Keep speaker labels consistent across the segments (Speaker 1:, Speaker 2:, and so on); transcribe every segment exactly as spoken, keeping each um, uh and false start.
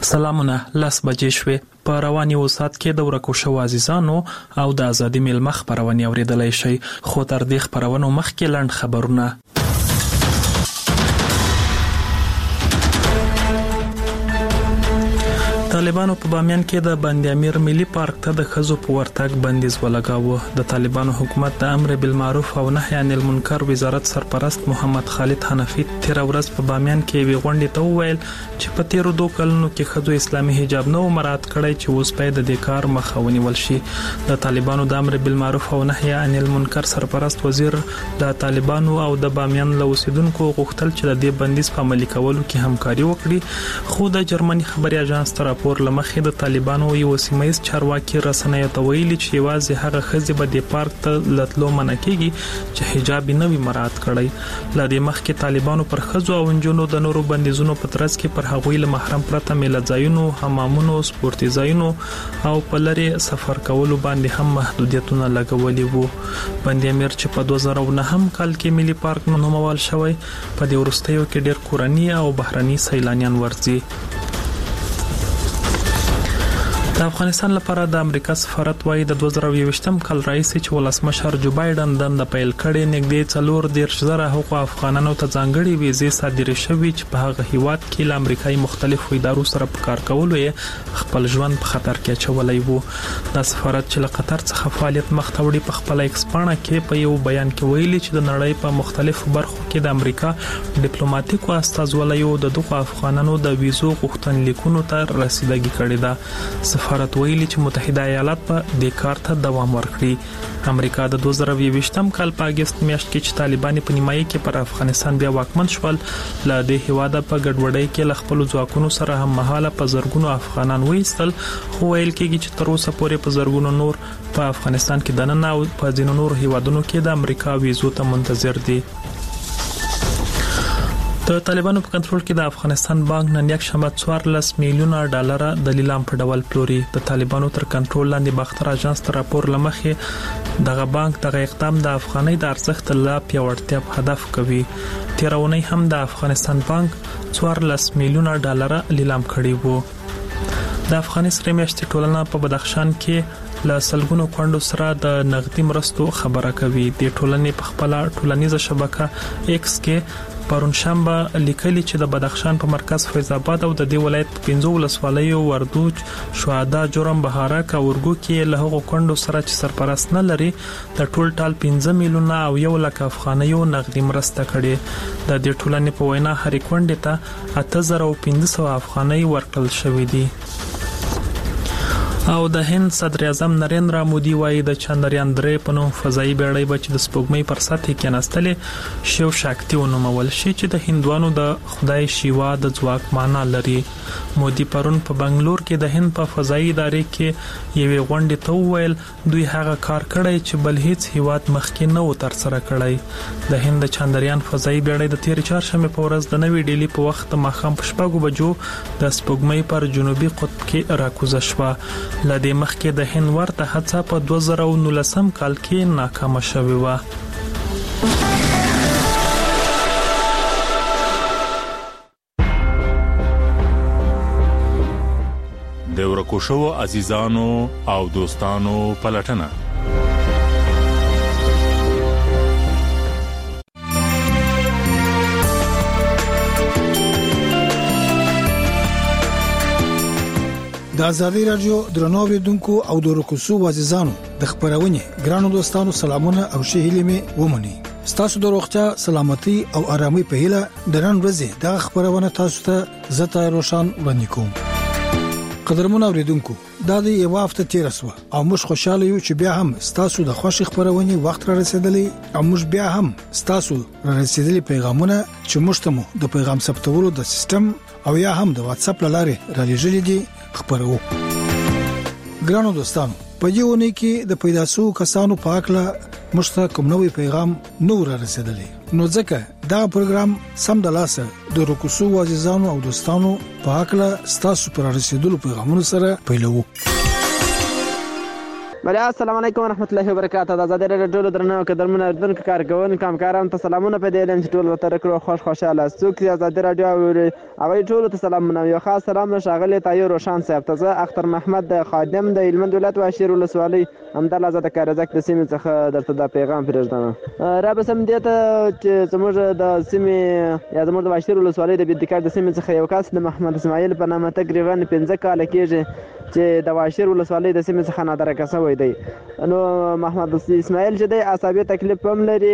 Speaker 1: سلامونه لاس بجې شوې په رواني وسات کې د ورکو شو عزیزانو او د ازادي میلمه خبرونه اوریدلای شي خو تر دې خبرونو مخکې لاند خبرونه. طالبانو په بامیان کې د بند امیر ملي پارک ته د خزو په ورتګ بندیز ولګاوه. د طالبانو حکومت د امر بالمعروف او نهي عن المنکر وزارت سرپرست محمد خالد حنفي تیر ورځ په بامیان کې وی غونډې ته وویل چې په تیرو دوه کلونو کې خزو اسلامي حجاب نو مراعات کړی چې اوس په د کار مخاوني ول شي. د طالبانو د امر بالمعروف او نهي عن المنکر سرپرست وزیر د طالبانو او د بامیان له اوسیدونکو غوښتل چې د دې بندیز په عملي کولو کې همکاري وکړي خو د جرمني خبري اژانس تر پور لمخې د طالبانو یو سیمایي چارواکي رسنیو ته ویلي چې یوازې هغه خزي به د پارک ته لټلو منع کیږي چې حجاب نه وي مراعات کړی. لدې مخکې طالبانو پر خزو او انجونو د نورو بندیزونو په ترڅ کې پر هغوی له محرم پرته میله ځایونو، حمامونو، سپورتي ځایونو او په لري سفر کولو باندې هم محدودیتونه لګولي وو. بند امیر چې په دوه زره نهم کال کې ملي پارک نومول شوی په دې وروستیو کې ډېر کورني او بهرني سیلانیان ورځي. د افغانستان لپاره د امریکا سفارت وايي د دوه زره یوویشتم کال رئیس چې ولسمشر جو بایدن د پیل کړي نږدې څلور دیرش زره حقوق افغانانو ته ځانګړي ویزې صادرې شوې چې په هغه هیواد کې له امریکایي مختلفو ادارو سره په کار کولو یې خپل ژوند په خطر کې اچولی وو. د سفارت چې له قطر څخه فعالیت مخ ته وړي په خپل ایکس پاڼه کې په یو بیان کې ویلي چې د نړۍ په مختلفو برخو کې د امریکا ډیپلوماټیکو استازولیو د دغو افغانانو د ویزو غوښتنلیکونو ته رسیدګي کړې ده. سفارت ویلي چې متحده ایالات په دې کار ته دوام ورکړي. امریکا د دوه زره یوویشتم کال په اگست میاشت کې چې طالبان په نیمایي کې پر افغانستان بیا واکمن شول له دې هیواده په ګډوډۍ کې ل خپل ځواکونو سره هم مهاله په زرګونو افغانان وایستل خو ویل کېږي چې تر اوسه پورې په زرګونو نور په افغانستان کې د نن او په ځینو نور هیوادونو کې د امریکا ویزو ته منتظر دي. د طالبانو په کنټرول کې د افغانستان بانک نن یک شنبه څوارلس میلیونه ډالر د لیلام په ډول پلوري. د طالبانو تر کنټرول لاندې باختر اژانس تر راپور لمخې دغه بانک دغه اقدام د افغاني د ارزښت لا پیاوړتیا په هدف کوي. تیرونی هم د افغانستان بانک څوارلس میلیونه ډالر لیلام کړي وو. د افغاني سره میاشتې ټولنه په بدخشان کې له سلګونو کونډو سره د نغدي مرستو خبره کوي. د ټولنې په خپل ټولنیزه شبکه ایکس کې پرون شنبه لیکلي چې د بدخشان په مرکز فیض آباد او د دې ولایت په پنځو ولسوالیو وردوج، شهدا، جرم، بهارک او ورګو کې له هغو کونډو سره چې سرپرست نه لري د ټول ټال پنځه میلیونه او یو لک افغانیو نغدي مرسته کړي. د دې ټولنې په وینا هرې کونډې ته اته زره پنځه سوه افغانۍ ورکړل شوې دي. او د هند صدر اعظم نریندرا مودي وايي د چندریان درې په نوم فضایي بیړۍ به چې د سپوږمۍ پر سطح کې نستلې شیو شاکتی ونومول شي چې د هندوانو د خدای شیوا د ځواک معنا لري. مودي پرون په بنگلور کې د هند په فضایي ادارې کې یوې غونډې ته وویل دوی هغه کار کړی چې بل هیڅ هیواد مخکې نه و تر سره کړی. د هند چندریان فضایي بیړۍ د تیر چهارشنبه په ورځ د نوې ډیلی په وخت د ماښام په شپږو بجو د سپوږمۍ پر جنوبي قطب کې راکوزه شوه. لدې مخکې د هند ورته هڅه په دوه زره نولسم کال کې ناکامه شوې وه.
Speaker 2: د ورکو شو عزیزانو او دوستانو پلټنه.
Speaker 3: د ازادي رادیو درنو اوریدونکو او د ورکوسو عزیزانو د خبرونه ګرانو دوستانو سلامونه او ښه هیله مې ومني. ستاسو د روغتیا، سلامتي او آرامي په هیله د نن ورځې د خبرونه تاسو ته زتا روشن وړاندې کوم. قدرمن اوریدونکو دا د یو هفته تیر شو او موږ خوشاله یو چې بیا هم ستاسو د خوشي خبرونه وخت را رسیدلی او موږ بیا هم ستاسو را رسیدلی پیغامونه چې موږ ته د پیغام ثبتولو د سیستم او یا هم د واتس اپ لاره را لېږلي دي خبرو. ګرانو دوستانو په دې ونه کې د پیداسو کسانو په اړه مشته کوم نوې پیغام نور را رسیدلی نو ځکه دا پروګرام سم د لاسه د ورکوسو عزیزانو او دوستانو په اړه ستاسو پر رسیدلو پیغامونو سره پیلوو.
Speaker 4: بله السلام علیکم ورحمت الله وبرکاته. د ازادي راډیو ټولو درنو قدرمنو اردوونکو کارکوونکو همکارانو ته سلامونه په دې علم چې ټول ورته کړو خوش خوشحاله څوک چې ازادي راډیو اوري هغوی ټولو ته سلامونه. یو خاص سلام له ښاغلي طاهر روشان صاحب ته. زه اختر محمد د خادم د هلمند ولایت واشیر ولسوالۍ همدلته زه د کارزک د سیمې څخه درته دا پیغام پرېږدم. را به سم دې ته چې زموږ د سیمې یا زموږ د واشیر ولسوالۍ د بېدکار د سیمې څخه یو کس د محمد اسماعیل په نامه تقریبا پنځه کاله کېږي چې د واشیر ولسوالۍ د سیمې څخه نادرکه شوی دی. نو محمد اسماعیل چې دی عصبي تکلیف هم لري،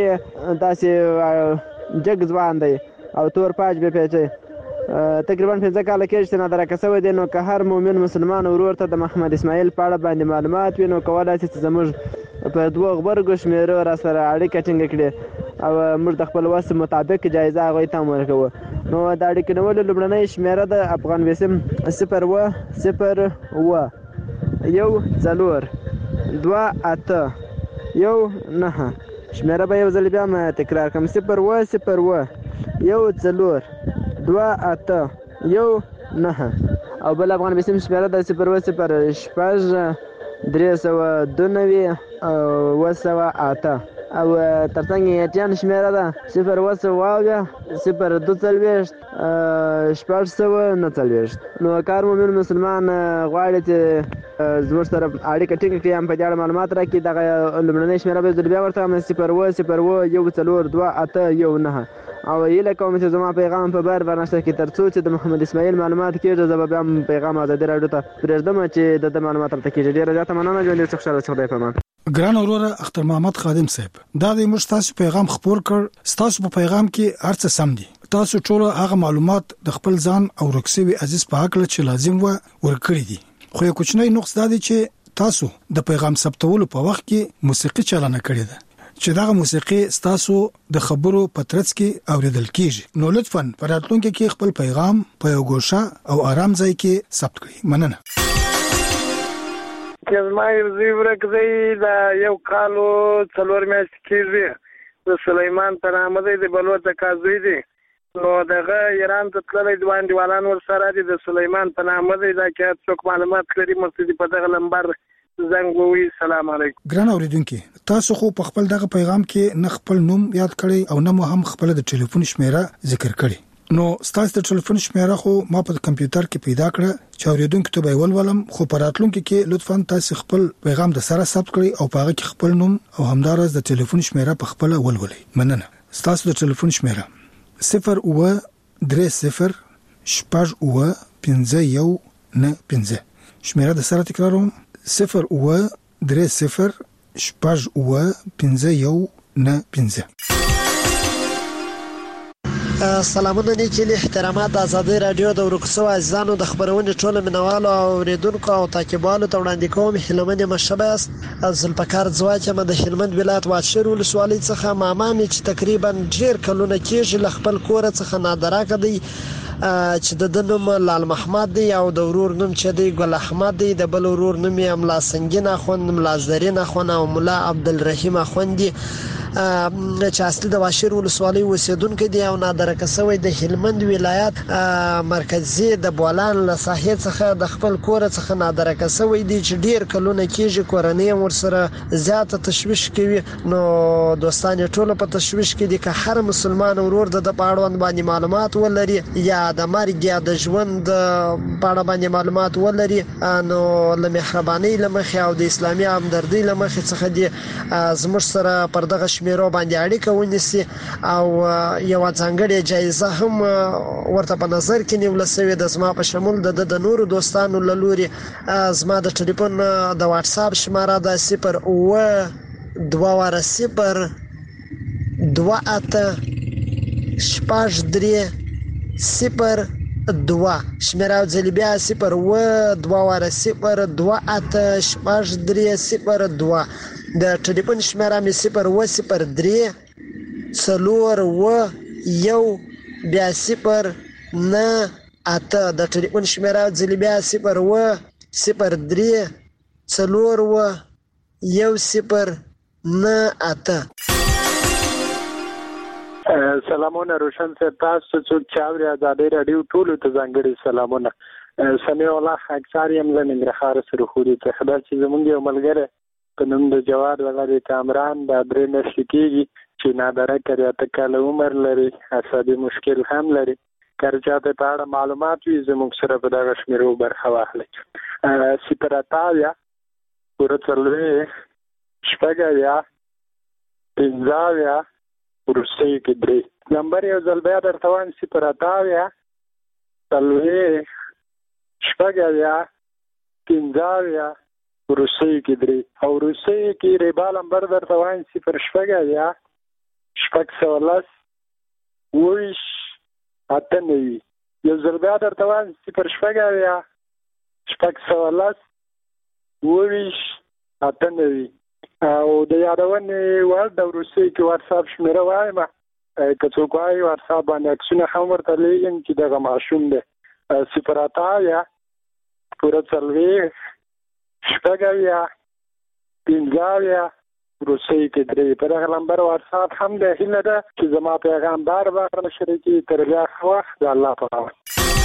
Speaker 4: داسې جګ ځوان دی او تور پاج به پیچی. تقریبا پنځه کاله کېږي چې نادرکه شوی دی. نو که هر مؤمن مسلمان ورور ته د محمد اسماعیل په اړه باندې معلومات وي نو کولی شي چې زموږ په دوه غبرګو شمېرو را سره اړیکه ټینګه کړي او موږ د خپل وس مطابق جایزه هغوی ته هم ورکوو. نو د اړیکې نیولو لومړنۍ شمېره د افغان وسیم صفر اوه صفر اوه یو څلور دوه اته یو نهه. شمېره به یو ځل بیا هم تکرار کړم: صفر اوه صفر اوه یو څلور دوه اته یو نهه. او بل افغان وسیم شمېره د صفر اوه صفر شپږ درې سوه دوه نوي اوه سوه اته. او ترڅنګ یې ایټیان شمېره ده صفر اوه سوه اویا صفر دوه څلوېښت شپږ سوه نه څلوېښت. نو کار مومن مسلمان غواړي چې زموږ سره اړیکه ټینګه کړي هم په دې اړه معلومات راکړي. دغه لومړنۍ شمېره به زه بیا ورته وایم: صفر اوه صفر اوه یو څلور دوه اته یو نهه. او هیله کوم چې زما پیغام په بار برنامه کې تر څو چې د محمد اسماعیل معلومات کېږي زه به بیا هم پیغام ازادي راډیو ته پرېږدم چې د ده معلومات ورته کېږي. ډېره زیاته مننه. ژوند دې خوشحاله اوسې. خدای پامان.
Speaker 3: ګران وروره اختر محمد خادم صاحب، دا د موږ تاسو پیغام خپور کړ. تاسو په پیغام کې هر څه سم دي. تاسو ټول هغه معلومات د خپل ځان او رکسوي عزیز په حق چې لازم و ورکړي دي. خو یو کوچنی نقص دا دی چې تاسو د پیغام ثبتولو په وخت کې موسیقي چالانه کړې ده چې دغه موسیقي تاسو د خبرو په ترڅ کې اوریدل کیږي. نو لطفاً په راتلونکي کې خپل پیغام په یو ګوښه او آرام ځای کې ثبت کړئ. مننه.
Speaker 5: چې زما یو زوی ورک دی، دا یو کال و څلور میاشتې کېږي. د سلیمان په نامه دی، د بلوڅ اکا زوی دی. نو دغه ایران ته تللی دوه انډیوالان ورسره دي. د سلیمان په نامه دی. دا که څوک معلومات لري مرسته دي په دغه نمبر زنګ ووهي. سلام علیکم.
Speaker 3: ګران اورېدونکي، تاسو خو په خپل دغه پیغام کې نه خپل نوم یاد کړی او نه مو هم خپل د ټلیفون شمیره ذکر کړی. نو ستاسو د ټلیفون شمیره خو ما په کمپیوټر کې پیدا کړه چې اورېدونکو ته به ولولم. خو په راتلونکي کې لطفاً تاسو خپل پیغام د سره ثبت کړئ او په هغه کې خپل نوم او همدارس د ټلیفون شمیره په خپل ولولئ. مننه. ستاسو د ټلیفون شمیره صفر اوه درې صفر شپږ اوه پنځه یو نه پنځه. شمیره د سره تکراروم: صفر اوه درې صفر شپږ اوه پنځه یو نه پنځه.
Speaker 6: سلامونه نیکیلی احترامات د ازادي راډیو د ورکسو عزیزانو د خبرونې ټولو مینوالو او اوریدونکو او تعقیبوالو ته وړاندې کوم هیلهمنې مشبه است ذوالفقار ځواک یم د هلمند ولایت واشیر ولسوالۍ څخه. ماما مې چې تقریبا ډېر کلونه کېږي له خپل کوره څخه نادراکه دی چې د ده نوم لال محمد دی او د ورور نوم چې دی ګل احمد دی. د بل ورور نوم یې ملا سنگین اخوند، ملا زرین اخوند او ملا عبدالرحیم اخوند دی چې اصلي د واشیر ولسوالۍ اوسیدونکي دي او نادرکه شوی د هلمند ولایت مرکزي د بولان له ساحې څخه د خپل کور څخه نادرکه شوی دي چې ډیر کلونه کېږي. کورنۍ ورسره زیاته تشویش کوي. نو دوستان ټول په تشویش کې دي که هر مسلمان ورور د په اړوند باندې معلومات ولري یا د مرګ یا د ژوند په اړه باندې معلومات ولري نو له مهربانۍ له مخې او د اسلامي همدردۍ له مخې څخه دي زموږ سره پر دغه شمیرو باندې اړیکه ونیسي او یو ځانګړې جایزه هم ورته په نظر کې نیول شوې ده. زما په شمول د د نورو دوستانو له لوري زما د ټلیفون د واتس اپ شماره ده صفر اوه دوه واره صفر دوه اته شپږ درې صفر دوه. شمیره ځل بیا صفر اوه دوه واره صفر دوه اته شپږ درې صفر دوه. د ټلیفون شمیره مې صفر اوه صفر درې څلور اوه یو بیا صفر نه اته. د ټلیفون شمیره ځل بیا صفر اوه صفر درې څلور اوه یو صفر نه اته.
Speaker 5: سلامونه روشن صاحب، تاسو څوک چې اوري ازادي راډیو ټولو ته ځانګړي سلامونه. سمیع الله اکثر یم له ننګرهار سره خوري ته خبر چې زمونږ یو ملګری
Speaker 7: په نوم د جواد غری کامران د درې میاشتې کېږي چې نادره کړی اته کاله عمر لري، عصبي مشکل هم لري. که چاته په اړه معلومات وي زموږ سره په دغه شمیرو برخه واخلئ. صفر اتاویا پوره څلوېښت شپږ اویا پنځه اویا وروستیو کې درې. نمبر یو ځل بیا درته وایم صفر اتاویا څلوېښت شپږ اویا پنځه اویا وروستیو کې درې. او وروستیو کې ریبا نمبر درته وایم صفر شپږ اویا شپږ سوه لس اوویشت اته نوي. یو ځل بیا درته وایم صفر شپږ اویا شپږ سوه لس اوویشت اته نوي. او د یادونې وړ د وروستیو کې واتساپ شمېره وایم، که څوک وایي واتساپ باندې عکسونه هم ورته لیږم چې دغه ماشوم دی. صفر اتاویا پوره څلوېښت شپږ اویا پنځه اویا وروستیو کې درې. په دغه نمبر واتساپ هم د هیله ده چې زما پیغام بار بار شریکي. تر بیا ښه وخت د الله په امان.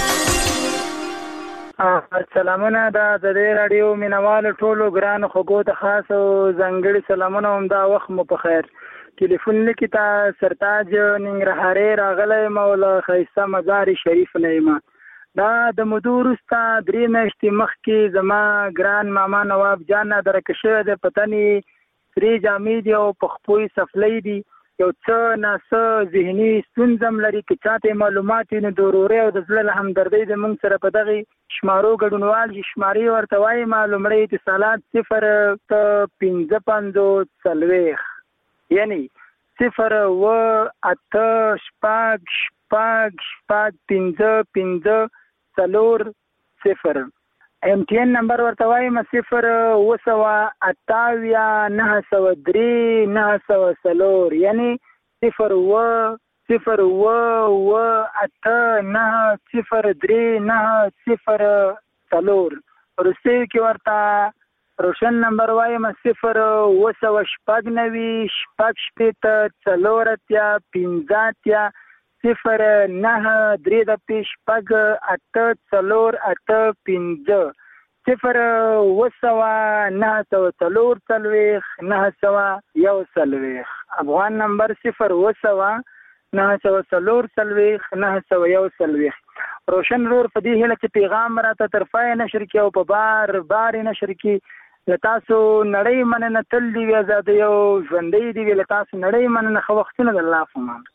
Speaker 8: سلامونه د آزادۍ راډیو مینوالو ټولو ګرانو خوږو ته خاص او ځانګړي سلامونه. همدا وخت مو په خیر. ټلیفون لیکي ته سرتاج ننګرهاري راغلی یم او له ښایسته مزار شریف نه یم. دا د مودو وروسته درې میاشتې مخکې زما ګران ماما نواب جان نادرکه شوی دی. په تن یې سرې جامې دي او په خپو یې سفلی دي. یو څه ناڅه ذهني ستونزه هم لري. که چاته معلومات وي نو د ورورۍ او د زړه له همدردۍ د موږ سره په دغې شمارو ګډونوال شي. شمارې ورته وایم لومړی اتصالات صفر پنځه پنځوس څلوېښت یعنې صفر اوه اته شپږ شپږ شپږ پنځه پنځه څلور صفر. ایم ټي این نمبر ورته وایم صفر اوه سوه اته اویا نهه سوه درې نهه سوه څلور یعنې صفر اوه صفر اوه اوه اته نهه صفر درې نهه صفر څلور. وروستیو کې ورته روشن نمبر وایم صفر اوه سوه شپږ نوي شپږ شپېته څلور اتیا پنځه اتیا صفر نهه درې دپې شپږ اته څلور اته پنځه صفر اوه سوه نهه سوه څلور څلوېښت نهه سوه یو څلوېښت. افغان نمبر صفر اوه سوه نهه سوه څلور څلوېښت نهه سوه یو څلوېښت. روشن رور په دې هیله چې پیغام راته طرفه یې نشر کړي او په بار بار یې نشر کړي. له تاسو نړۍ مننه. تل دې وي ازادۍ او ژوندۍ دې وي. له تاسو نړۍ مننه. ښه وختونه د الله په امان.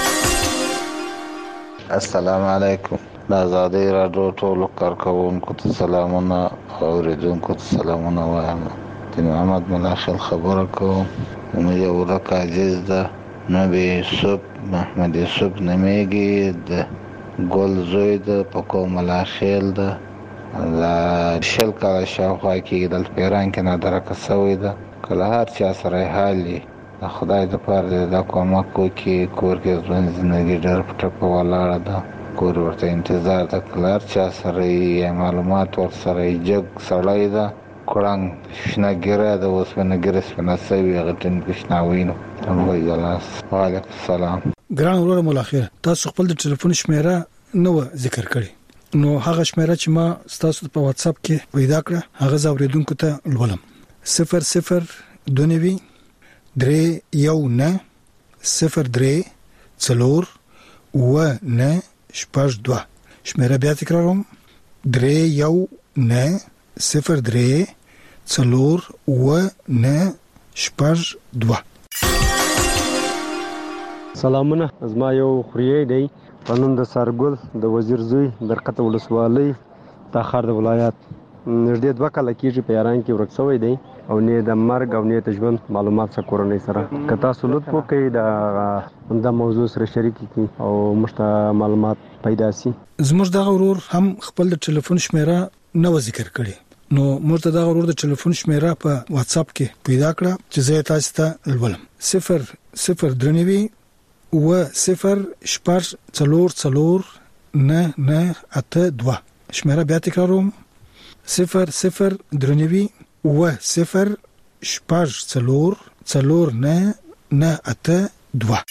Speaker 9: السلام علیکم. د آزادۍ راډیو ټولو کارکوونکو ته سلامونه او اوریدونکو ته سلامونه وایم. د محمد ملاخل خبره کوم. موږ یو ورک عزیز ده نبی یوسف محمد یوسف نمیږي د ګل زوی ده په کوم ملاخل ده د شل کاله شاوخوا کې دلته په ایران کې نادرکه سوی ده. کله هر چا سره حال وي د خدای د پاره دا کومک وکړي. کور کې ژوند زندګي ډېر په ټپه ولاړه ده. کور ورته انتظار ده. کله هر چا سره یې معلومات ورسره یې جګ سړی ده. کړنګ شنه ګیره ده. اوسپنه ګیره سپنه سوي هغه ټینګ شنه وینو. وعلیکم السلام.
Speaker 3: ګران ورور ملاخر تاسو خپل د ټلیفون شمیره نو ذکر کړی نو هغه شمیره چې ما تاسو په واتس اپ کې پیدا کړه هغه زاوریدونکو ته لولم. صفر صفر دوه نوي درې یو نه صفر درې څلور اوه نه شپږ دوه. شمیره بیا تکراروم درې یو نه صفر درې څلور اوه نه شپږ دوه.
Speaker 10: سلامونه. زما یو خوریی دی په نوم د سرګل د وزیر زوی برکت ولسوالۍ تاخر د ولایت. نږدې دوه کاله کېږي په ایران کې ورک شوی دی او نه د مرګ او نه د ژوند معلومات څخه کورنۍ سره که تاسو لطف وکړئ د د موضوع سره شریک کړئ او موږ معلومات پیدا شي.
Speaker 3: زموږ دغه ورور هم خپل د ټلیفون شمیره نو ذکر کړي نو موږ دغه ورور د ټلیفون شمیره په واتس اپ کې پیدا کړه چې زه تاسو ته لولم. صفر صفر درنوي و صفر شپږ څلور څلور نه نه اته دوه. شمیره بیا تکراروم صفر صفر درنوي و صفر شپږ څلور څلور نه نه اته دوه.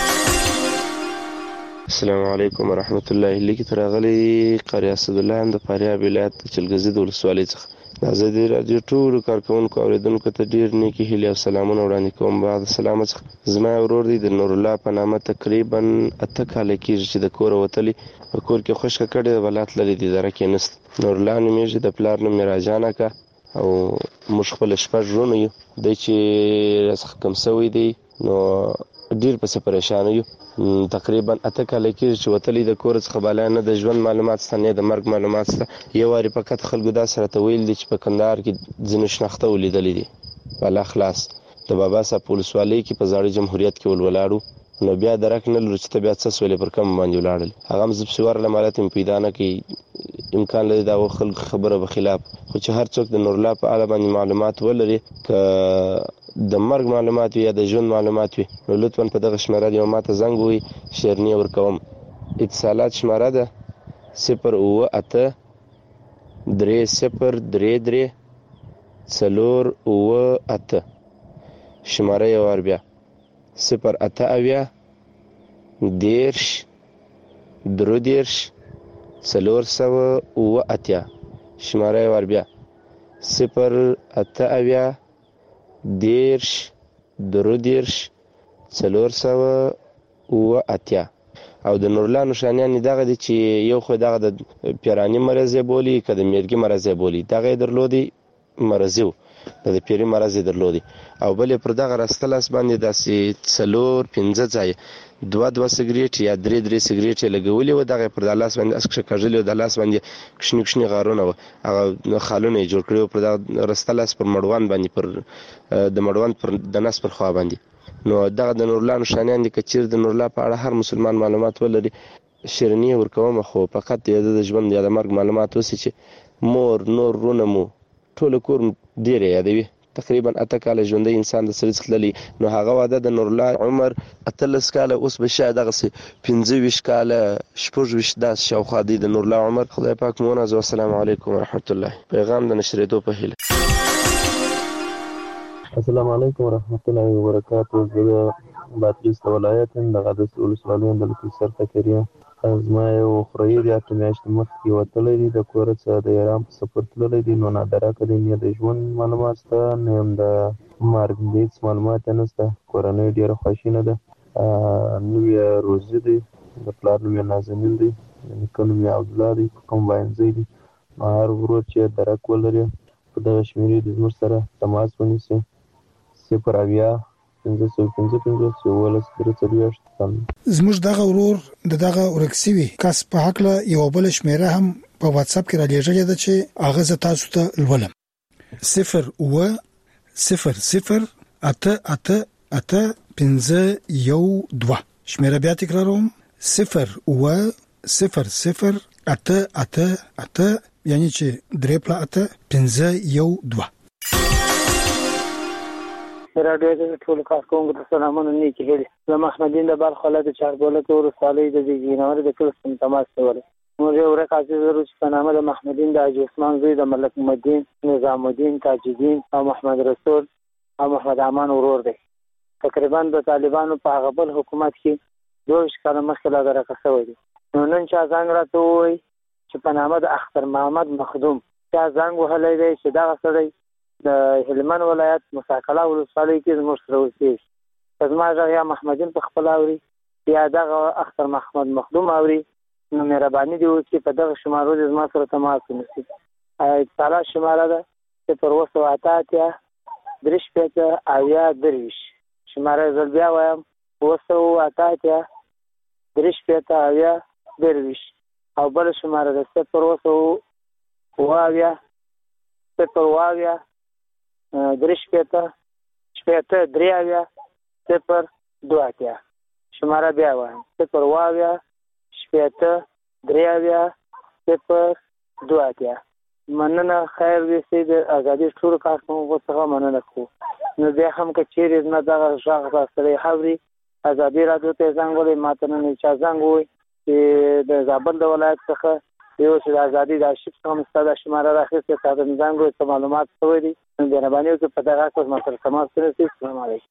Speaker 11: السلام علیکم ورحمت الله. لیکي ترغلي قاری اسد الله هم د فاریاب ولایت چلګزي د ولسوالۍ څخه د ازادي راډیو ټولو کارکوونکو اوریدونکو ته ډیر نیکی هیلې او سلامونه وړاندې کوم. بعد سلام څخه زما ورور دی د نور الله په نامه تقریبا اته کال کېږي چې د کور وتلی، په کور کې خوشکه کړې ولات لري د اداره کې نست. نور الله نومېږي، د پلار نوم میراجان اکا او موږ خپل شپږ ورونه یو. دی چې راڅخه کم سوی دی نو ډیر پسې پریشان یو. تقریبا اته کال کېږي چې وتلی د کور څخه بالا نه د ژوند معلومات شته نه د مرګ معلومات شته. یو واري فقط خلکو دا سره ته ویل دي چې په کندهار کې ځینو شناخته ولیدلې دي بالا خلاص د بابا صاحب په ولسوالۍ کې په زاړه جمهوریت کې ولولاړو. نو بیا درک نه لرو چې ته بیا څه سولې پر کم باندې ولاړل. هغه هم زه پسې ورغلم حالت مې پیدا نه کوي، امکان لري د هغو خلکو خبره به خلاف. خو چې هر څوک د نورالله په اړه باندې معلومات ولري، که د مرګ معلومات وي یا د ژوند معلومات وي، نو لطفا په دغه شمېره دې ماته زنګ ووهي، شیرني ورکوم. اتصالات شمېره ده صفر اووه اته درې صفر درې درې څلور اووه اته. شمېره یې وار بیا صفر اته اویا دېرش درې دېرش څلور سوه اووه اتیا. شمېره یې وار بیا صفر اته اویا دېرش درې دېرش څلور سوه اووه اتیا. او د نورالله نښانیان یې دغه دي چې یو خو دغه د پیراني مرض یې بولي، که د میرګي مرض یې بولي، دغه یې درلودي مرضي و، د پیري مرض یې درلودي. او بل یې پر دغه راسته لاس باندې داسې څلور پنځه ځایه دوه دوه سګرېټ یا درې درې سګرېټ یې لګولي وو. دغه یې پر د لاس باندې اس کښه کږلي وو، د لاس باندې کښني کښني غارونه وو، هغه خالونه یې جوړ کړي وو پر دغه راسته لاس پر مړوند باندې، پر د مړوند پر د نس پر خوا باندې. نو دغه د نورالله نښانیان دي. که چیرې د نورالله په اړه هر مسلمان معلومات ولري، شیرني یې ورکوم. خو فقط د د ژوند یا د مرګ معلومات اوسي چې مور نور رونه مو ټول کور ډېر یادوي. تقریبا اته کاله ژوندی انسان د سړي څخه تللی، نو هغه واده د نورالله عمر اتلس کاله، اوس به شاید دغسې پنځه ویشت کاله شپږ ویشت داسې شاوخوا دی د نورالله عمر. خدای پاک مو ونازوي. السلام علیکم ورحمت الله. پیغام د نشرېدو په هیله.
Speaker 12: السلام علیکم ورحمت الله وبرکاتو. زه د بادغیس د ولایت یم، د قادس ولسوالۍ یم، د لکوسر تکریه. زما یو خوریی دی، اته میاشتې مخکې وتلی دی د کوره څخه، د ایران په سفر تللی دی. نو نادرکه دی، نه د ژوند معلومات شته نه هم د مرګ هېڅ معلومات یې نشته. کورنۍ ډېره خواشینه ده. نوم یې روزي دی، د پلار نوم یې نازنین دی، د نیکه نوم یې عبدالله دی، په کمباینځی دی. نو هر ورور چې درک ولري په دغه شمېرې دې زموږ سره تماس ونیسي. صفر اویا پنځه سوه پنځه پنځوس یوولس درې څلوېښت.
Speaker 3: زموږ دغه ورور د دغه ورک شوي کس په هکله یوه بله شمېره هم په واتساپ کې رالیږلې ده چې هغه زه تاسو ته لولم. صفر اووه صفر صفر اته اته اته پنځه یو دوه. شمېره بیا تکراروم، صفر اووه صفر صفر اته اته اته، یعنی چې درې پله اته پنځه یو دوه.
Speaker 8: راډیو د ټولو کارکوونکو ته سلامونه نیکې هیلې. زه محمدین د بلخ ولایت چارګولک ولسوالۍ د زیږینور د کلي څخه تماس کولی. موږ یو ورک عزیز لرو چې په نامه د محمدین د حاجي عثمان زوی د ملک محمدین، نظام الدین، تاج الدین او محمد رسول او محمد امان ورور دی. تقریبا د طالبانو په هغه بل حکومت کې دوه ویشت کاله مخکې لا درکه شوی دی. نو نن چا زنګ راته ووایي چې په نامه د اختر محمد مخدوم چا زنګ وهلی دی چې دغه سړی د هلمند ولایت مساکله ولسوالۍ کې زموږ سره اوسېږي. که زما غږ یا محمدین په خپله اوري یا دغه اختر محمد مخدوم اوري، نو مهرباني دې وکړي په دغه شمارو دې زما سره تماس ونیسي. اتصالات شماره ده صفر اووه سوه اته اتیا درې شپېته اویا درویشت. شماره یې ځل بیا وایم، اووه سوه اته اتیا درې شپېته اویا درویشت. او بله شماره ده صفر اووه سوه اووه اویا صفر اووه اویا درې شپېته شپېته درې اویا صفر دوه اتیا. شماره بیا وایم، صفر اووه اویا شپېته درې اویا صفر دوه اتیا. مننه. خیر دې سي د ازادي ټولو کارکوونکو څخه مننه کوو. نو بیا هم که چیرې زما دغه غږ را سړی اوري، ازادي راډیو ته زنګ ووهئ. ما ته نن چا زنګ ووایي چې د زابل د ولایت څخه یو چې د ازادي د آرشیف څخه مو ستا دا شماره راخیستې، تا ته مې زنګ ووایي څه معلومات شوی دي. نو مهرباني وکړئ په دغه حق ما سره تماس ونیسئ. السلام علیکم.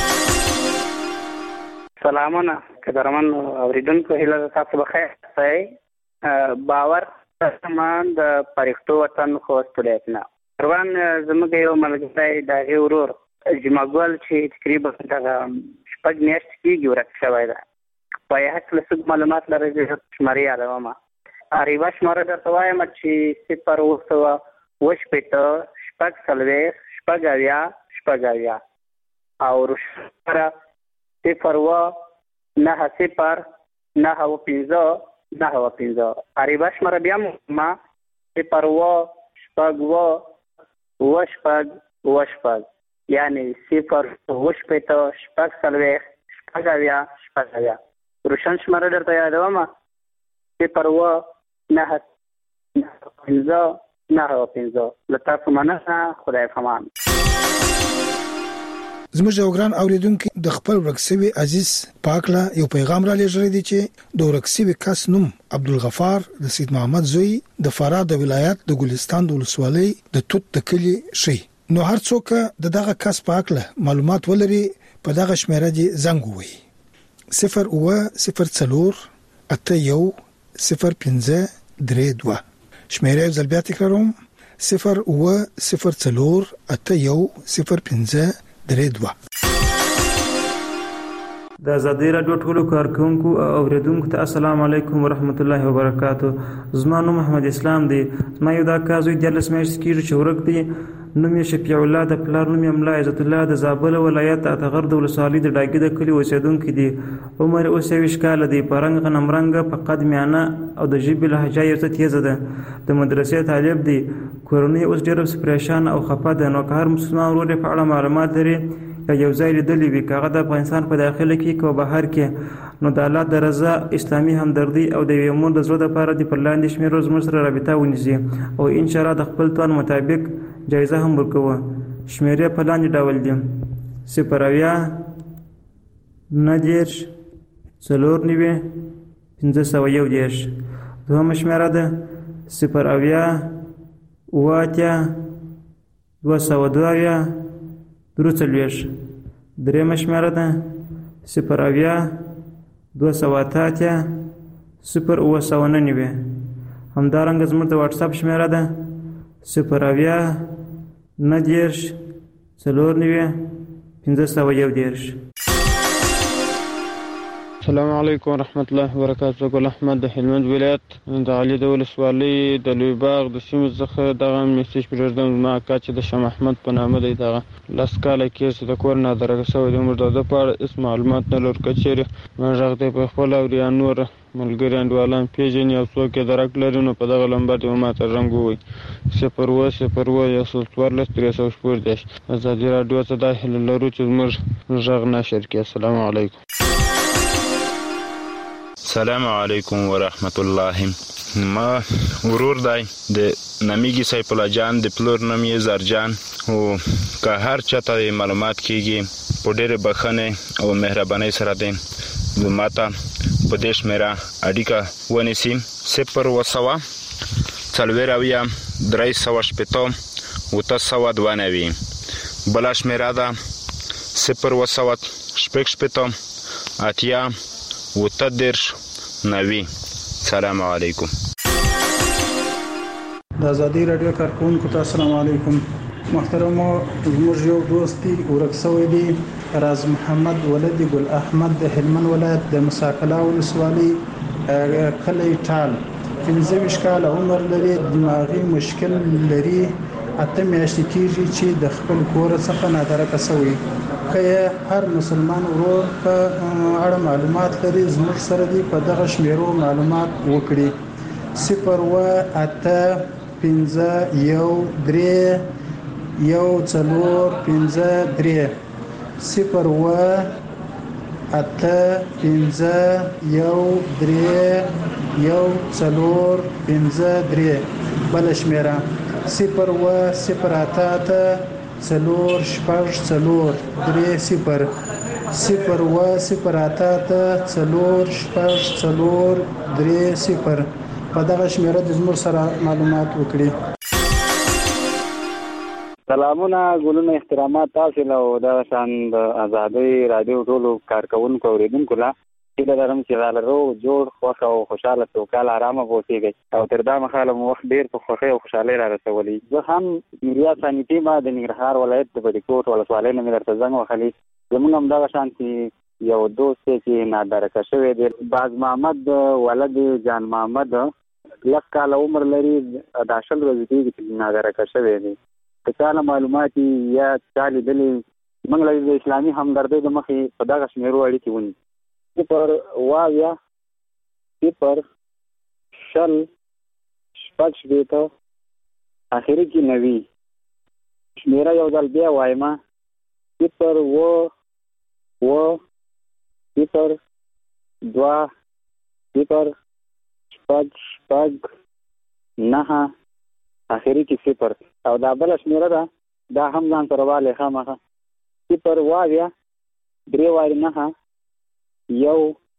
Speaker 13: سلامونه قدرمن اورېدونکو، هیله ده تاسو بخیر اوسئ. باور سامان د پرښتو وطن خوست ولایت نه روان زموږ یو ملګری د هغې ورور جمعګل چې تقریبا دغه شپږ میاشتې کېږي ورک شوی ده. په یې هکله څه معلومات لرئ؟ زه شمېرې یادومه. یوه شمېره درته وایم چې صفر اوه سوه اوه شپېته شپږ څلوېښت شپږ اویا شپږ اویا او روشنه صفر اوه نهه صفر نهه اوه پنځه نهه اوه پنځه. عربه شمېره بیا ما صفر اوه شپږ اوه اوه شپږ اوه شپږ یعنې صفر اوه شپېته شپږ څلوېښت شپږ اویا شپږ اویا. روشن شمېره درته یادومه صفر اوه نهه پنځه نهه اوه پنځه. له تاسو مننه. خدای پامان.
Speaker 3: زموږ یو ګران اوریدونکي د خپل ورک شوي عزیز پاکله یو پیغام را لېږلی دی چې د ورک شوي کس نوم عبدالغفار د سید محمد زوی د فراه د ولایت د ګلستان د ولسوالۍ د توت د کلي شي. نو هر څوک د دغه کس پاکله معلومات ولري په دغه شمېره دی زنګ ووهي صفر اوه صفر څلور اته یو صفر پنځه درې دوه. شمېره یو ځل بیا تکراروم صفر اوه صفر څلور اته یو صفر پنځه درې دوه.
Speaker 14: د ازادي راډیو ټولو کارکونکو او اوریدونکو ته السلام علیکم ورحمت الله وبرکاتو. زما نوم محمد اسلام دی. زما یو دا کازوی دیارلس میاشتې کېږي چې ورک دی. نوم یې شفیع الله د پلار نوم یې ملا عزت الله د زابل ولایت اتغر د ولسوالۍ د ډاګي د کلي اوسېدونکی دی. عمر اوس یویشت کاله دی. په رنګ غنم رنګه په قد میانه او د ژبې لهجه یې څه تیزه ده. د مدرسې طالب دی. کورنۍ اوس ډېره پریشان او خفه ده. نو که هر مسلمان ورور په اړه معلومات لري یا یو ځای لیدلی وي که هغه د افغانستان په داخله کې که بهر کې نو د الله د رضا اسلامي همدردي او د یوې مور د زړه دپاره دې پر لاندې شمېرو زموږ سره رابطه ونیسي او انشاءالله د خپل توان مطابق جایزه هم ورکوه. شمېرې په لاندې ډول دي صفر اویا نهه دېرش څلور نوي پنځه سوه یو دېرش. دوهمه شمېره ده صفر اویا اوه اتیا دوه سوه دوه اویا درې څلوېښت. درېیمه شمېره ده صفر اویا دوه سوه اته اتیا صفر اوه سوه نهه نوي. همدارنګه زموږ د واټساپ شمېره ده صفر اویا نهه دېرش څلور نوي پنځه سوه یو دېرش.
Speaker 15: السلام علیکم ورحمت الله وبرکاتو. ګل احمد د هلمند ولایت د علي د ولسوالۍ د لوی باغ د سیمې څخه دغه میسج پرېږدم. زما اکا چې د شاه محمد په نامه دی دغه لس کاله کېږي چې د کور نه درګه شوی دی. موږ د ده په اړه هېڅ معلومات نه لرو. که چېرې ما غږ دی په خپل او یا نور ملګري انډیوالان پېژني او څوک یې درک لري نو په دغه لمبر دې ما ته زنګ ووایي صفر اوه صفر اوه یو سل څوارلس درې سوه شپږ دېرش. ازادي راډیو ته دا هیله لرو چې زموږ غږ نشر کړي. السلام علیکم.
Speaker 16: السلام علیکم ورحمت الله. ما ورور دی د نمیږي سیف الله جان د پلور نوم یې زرجان او که هر چاته معلومات کیږي په ډېرې بخښنې او مهربانۍ سره دی ما ته په دې شمېره اړیکه ونیسي صفر اوه سوه څلوېښت اویا درې سوه شپېته اوته سوه دوه نوي. بله شمېره ده صفر اوه سوه شپږ شپېته اتیا اوته دېرش نوي. سلام علیکم.
Speaker 17: د ازادي راډیو کارکونکو ته السلام علیکم. محترمو زموږ یو دوست دی ورک شوی دی راز محمد ولدي ګل احمد د هلمند ولایت د مساکلا ولسوالۍ کلی ټال. پنځه ویشت کاله عمر لري. دماغي مشکل لري. اته میاشتې کېږي چې د خپل کور څخه نادرکه شوی. که هر مسلمان ورور په اړه معلومات لري زموږ سره دی په دغه شمیرو معلومات وکړي. صفر اوه اته پنځه یو درې یو څلور پنځه درې صفر اوه اته پنځه یو درې یو څلور پنځه درې. بل شمیره صفر اوه صفر اته اته څلور شپږ څلور درې صفر صفر اوه صفر اته اته څلور شپږ څلور درې صفر. په دغه شمیره د زموږ سره معلومات وکړي.
Speaker 13: سلامونه ګلونه احترامات تاسو له دغه شان د ازادي راډیو ټولو کارکونکو اوریدونکو له
Speaker 18: هیله لرم چې دا روغ جوړ خوښ او خوشحاله سوکاله ارامه به اوسېږئ او تر دا مهاله مو وخت ډېر په خوښۍ او خوشحالۍ را رسولی. زه هم نوریا ثاني ټیمه د ننګرهار ولایت د بټي ولسوالۍ نه مې درته زنګ وهلی. زموږ همدغه شانتې یو دوست دی چې نادرکه شوی دی، باز محمد ولد جان محمد، لس کاله عمر لري، دا شل ورځې کېږي چې نادرکه شوی دی. که چا له معلومات یا چا لیدلې موږ له د اسلامي همدردۍ د مخې په دغه شمېرو اړیکې ونیسو. صفر اوه اویا صفر شل شپږ شپېته اخري کې نوي. شمېره یو ځل بیا وایم، صفر اوه اوه صفر دوه صفر شپږ شپږ نهه اخري کې صفر. او دا بله شمېره ده، دا هم ځان سره والې خامخا، صفر اوه اویا درې وارې نهه یو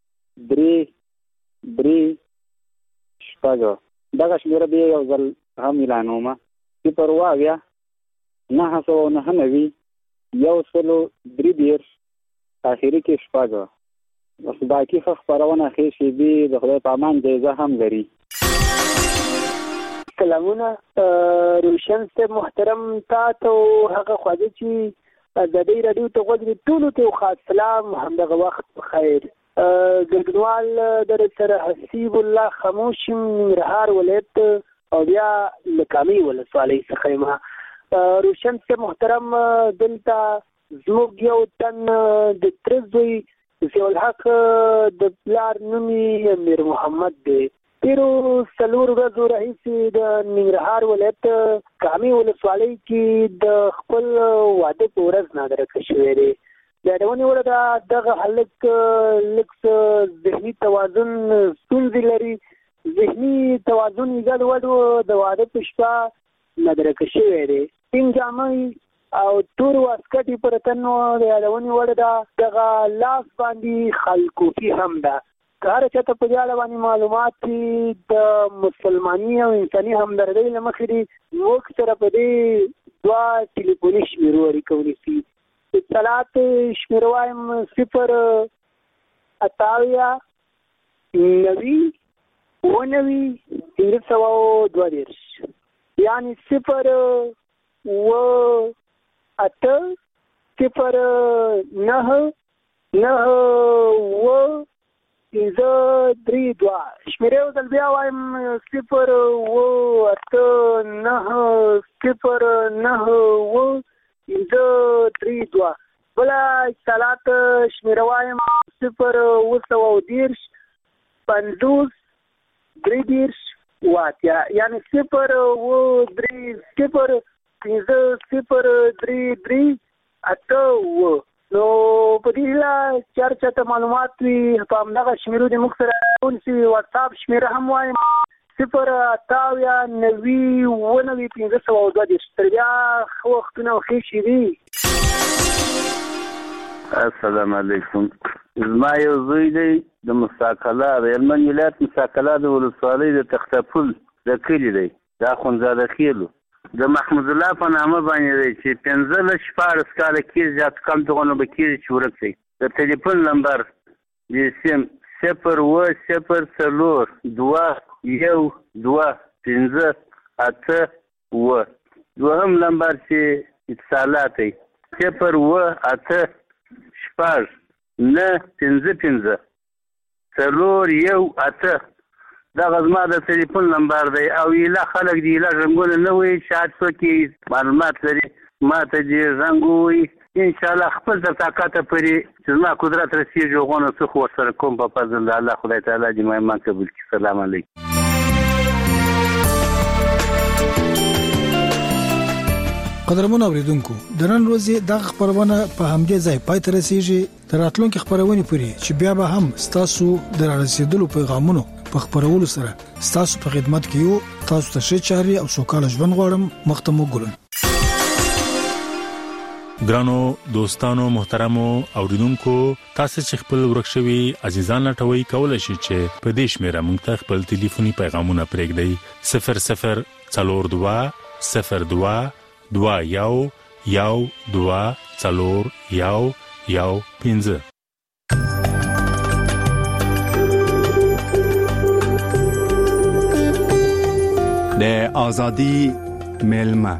Speaker 18: درې درې شپږ. دغه شمېره بیا یو ځل هم اعلانومه، صفر اوه اویا نهه سوه نهه نوي یو سلو درې دېرش اخري کې شپږ. بس باقي ښه خپرونه ښې شېبې د خدای په امان جایزه هم لري.
Speaker 19: سلامونه روشن صاحب محترم، تا ته هغه خواږه چې د دې راډیو ته غوږ ټولو ته خاص سلام، همدغه وخت بخیر. ګډونوال در سره حسیب الله خاموش ننګرهار ولایت او بیا له کامې ولسوالۍ څخه یم. روشن صاحب محترم، دلته زموږ یو تن د تره زوی ضیاءالحق د پلار نوم یې امیر محمد دی. تېرو څلورو ورځو راهیسې د ننګرهار ولایت کامې ولسوالۍ کې د خپل واده په ورځ نادرکه شوی دی. د یادونې وړ ده دغه هلک لږ څه ذهني توازن ستونزې لري، ذهني توازن یې ګډوډ، د واده په شپه نادرکه شوی دی. سپین جامې او تور واسکټ یې پر تن و. د یادونې وړ ده دغه لاس باندې خلکوفي هم ده. که هر چاته په دې اړه باندې معلومات دي د مسلماني او انساني همدردۍ له مخې دي، موږ سره په دې دوه ټلیفوني شمېرو اړیکه ونیسي. اطلاعات شمېره وایم، صفر اته اویا نوي اوه نوي پنځه سوه دوه دېرش، یعنې صفر اوه اته صفر نهه نهه اوه پنځه درې دوه. شمېرې یو ځل بیا وایم، صفر اوه اته نهه صفر نهه اوه پنځه درې دوه. بله اتصالات شمېره وایم، صفر اوه سوه دېرش پنځوس درې دېرش اوه اتیا، یعنې صفر اوه درې صفر پنځه صفر درې درې اته اوه. نو په دې هیله چې هر چاته معلومات وي په همدغه شمېرو دې موږ سره ونیسي. واتساپ شمېره هم وایم، صفر اته اویا نوي اوه نوي پنځه سوه دوه دېرش. تر بیا ښه وختونه او ښې شېبې.
Speaker 20: السلام علیکم. زما یو زوی دی د مستقله د هلمند ولایت مستقله د ولسوالۍ د تختپل د کلي دی، دا خونزاده خیلو د محمود الله په نامه باندې دی چې پنځلس شپاړس کاله کېږي، زیات کم دغونه به کېږي چې ورک دی. د ټلیفون نمبر د سیم صفر اوه صفر څلور دوه یو دوه پنځه اته اوه. دوهم نمبر چې اتصالات دی صفر اوه اته شپږ نه پنځه پنځه څلور یو اته. دغه زما د ټلیفون نمبر دی. او ایله خلک دي ایله رنګونه نه وایي چې هر څوک معلومات لري ما ته دې زنګ ووایي، انشاءالله خپل تر طاقته پورې چې زما قدرت رسېږي هغونه څه خو ورسره کوم په فضل د الله. خدای تعالی دې ما ایمان قبول کړي. سلام علیکم.
Speaker 3: قدرمن اوریدونکو، د نن ورځې دغه خبرونه په همدې ځای پای ته رسیږي. تر راتلونکي خبرونه پورې چې بیا به هم ستاسو د رسیدلو پیغامونو په خبرولو سره ستاسو په خدمت کې یو. تاسو ته ښه چاري او سوکاله ژوند غواړم. مختمو ګلون.
Speaker 2: ګرانو دوستانو محترمو اوریدونکو، تاسو چې خپل ورکشوي عزیزان لټوي کولای شئ چې په دې شمیره مونږ ته خپل ټلیفوني پیغامونه پرېږدئ. صفر صفر څلور دوه صفر دوه دوه یو یو دوه څلور یو یو پنځه.
Speaker 21: د ازادي میلمه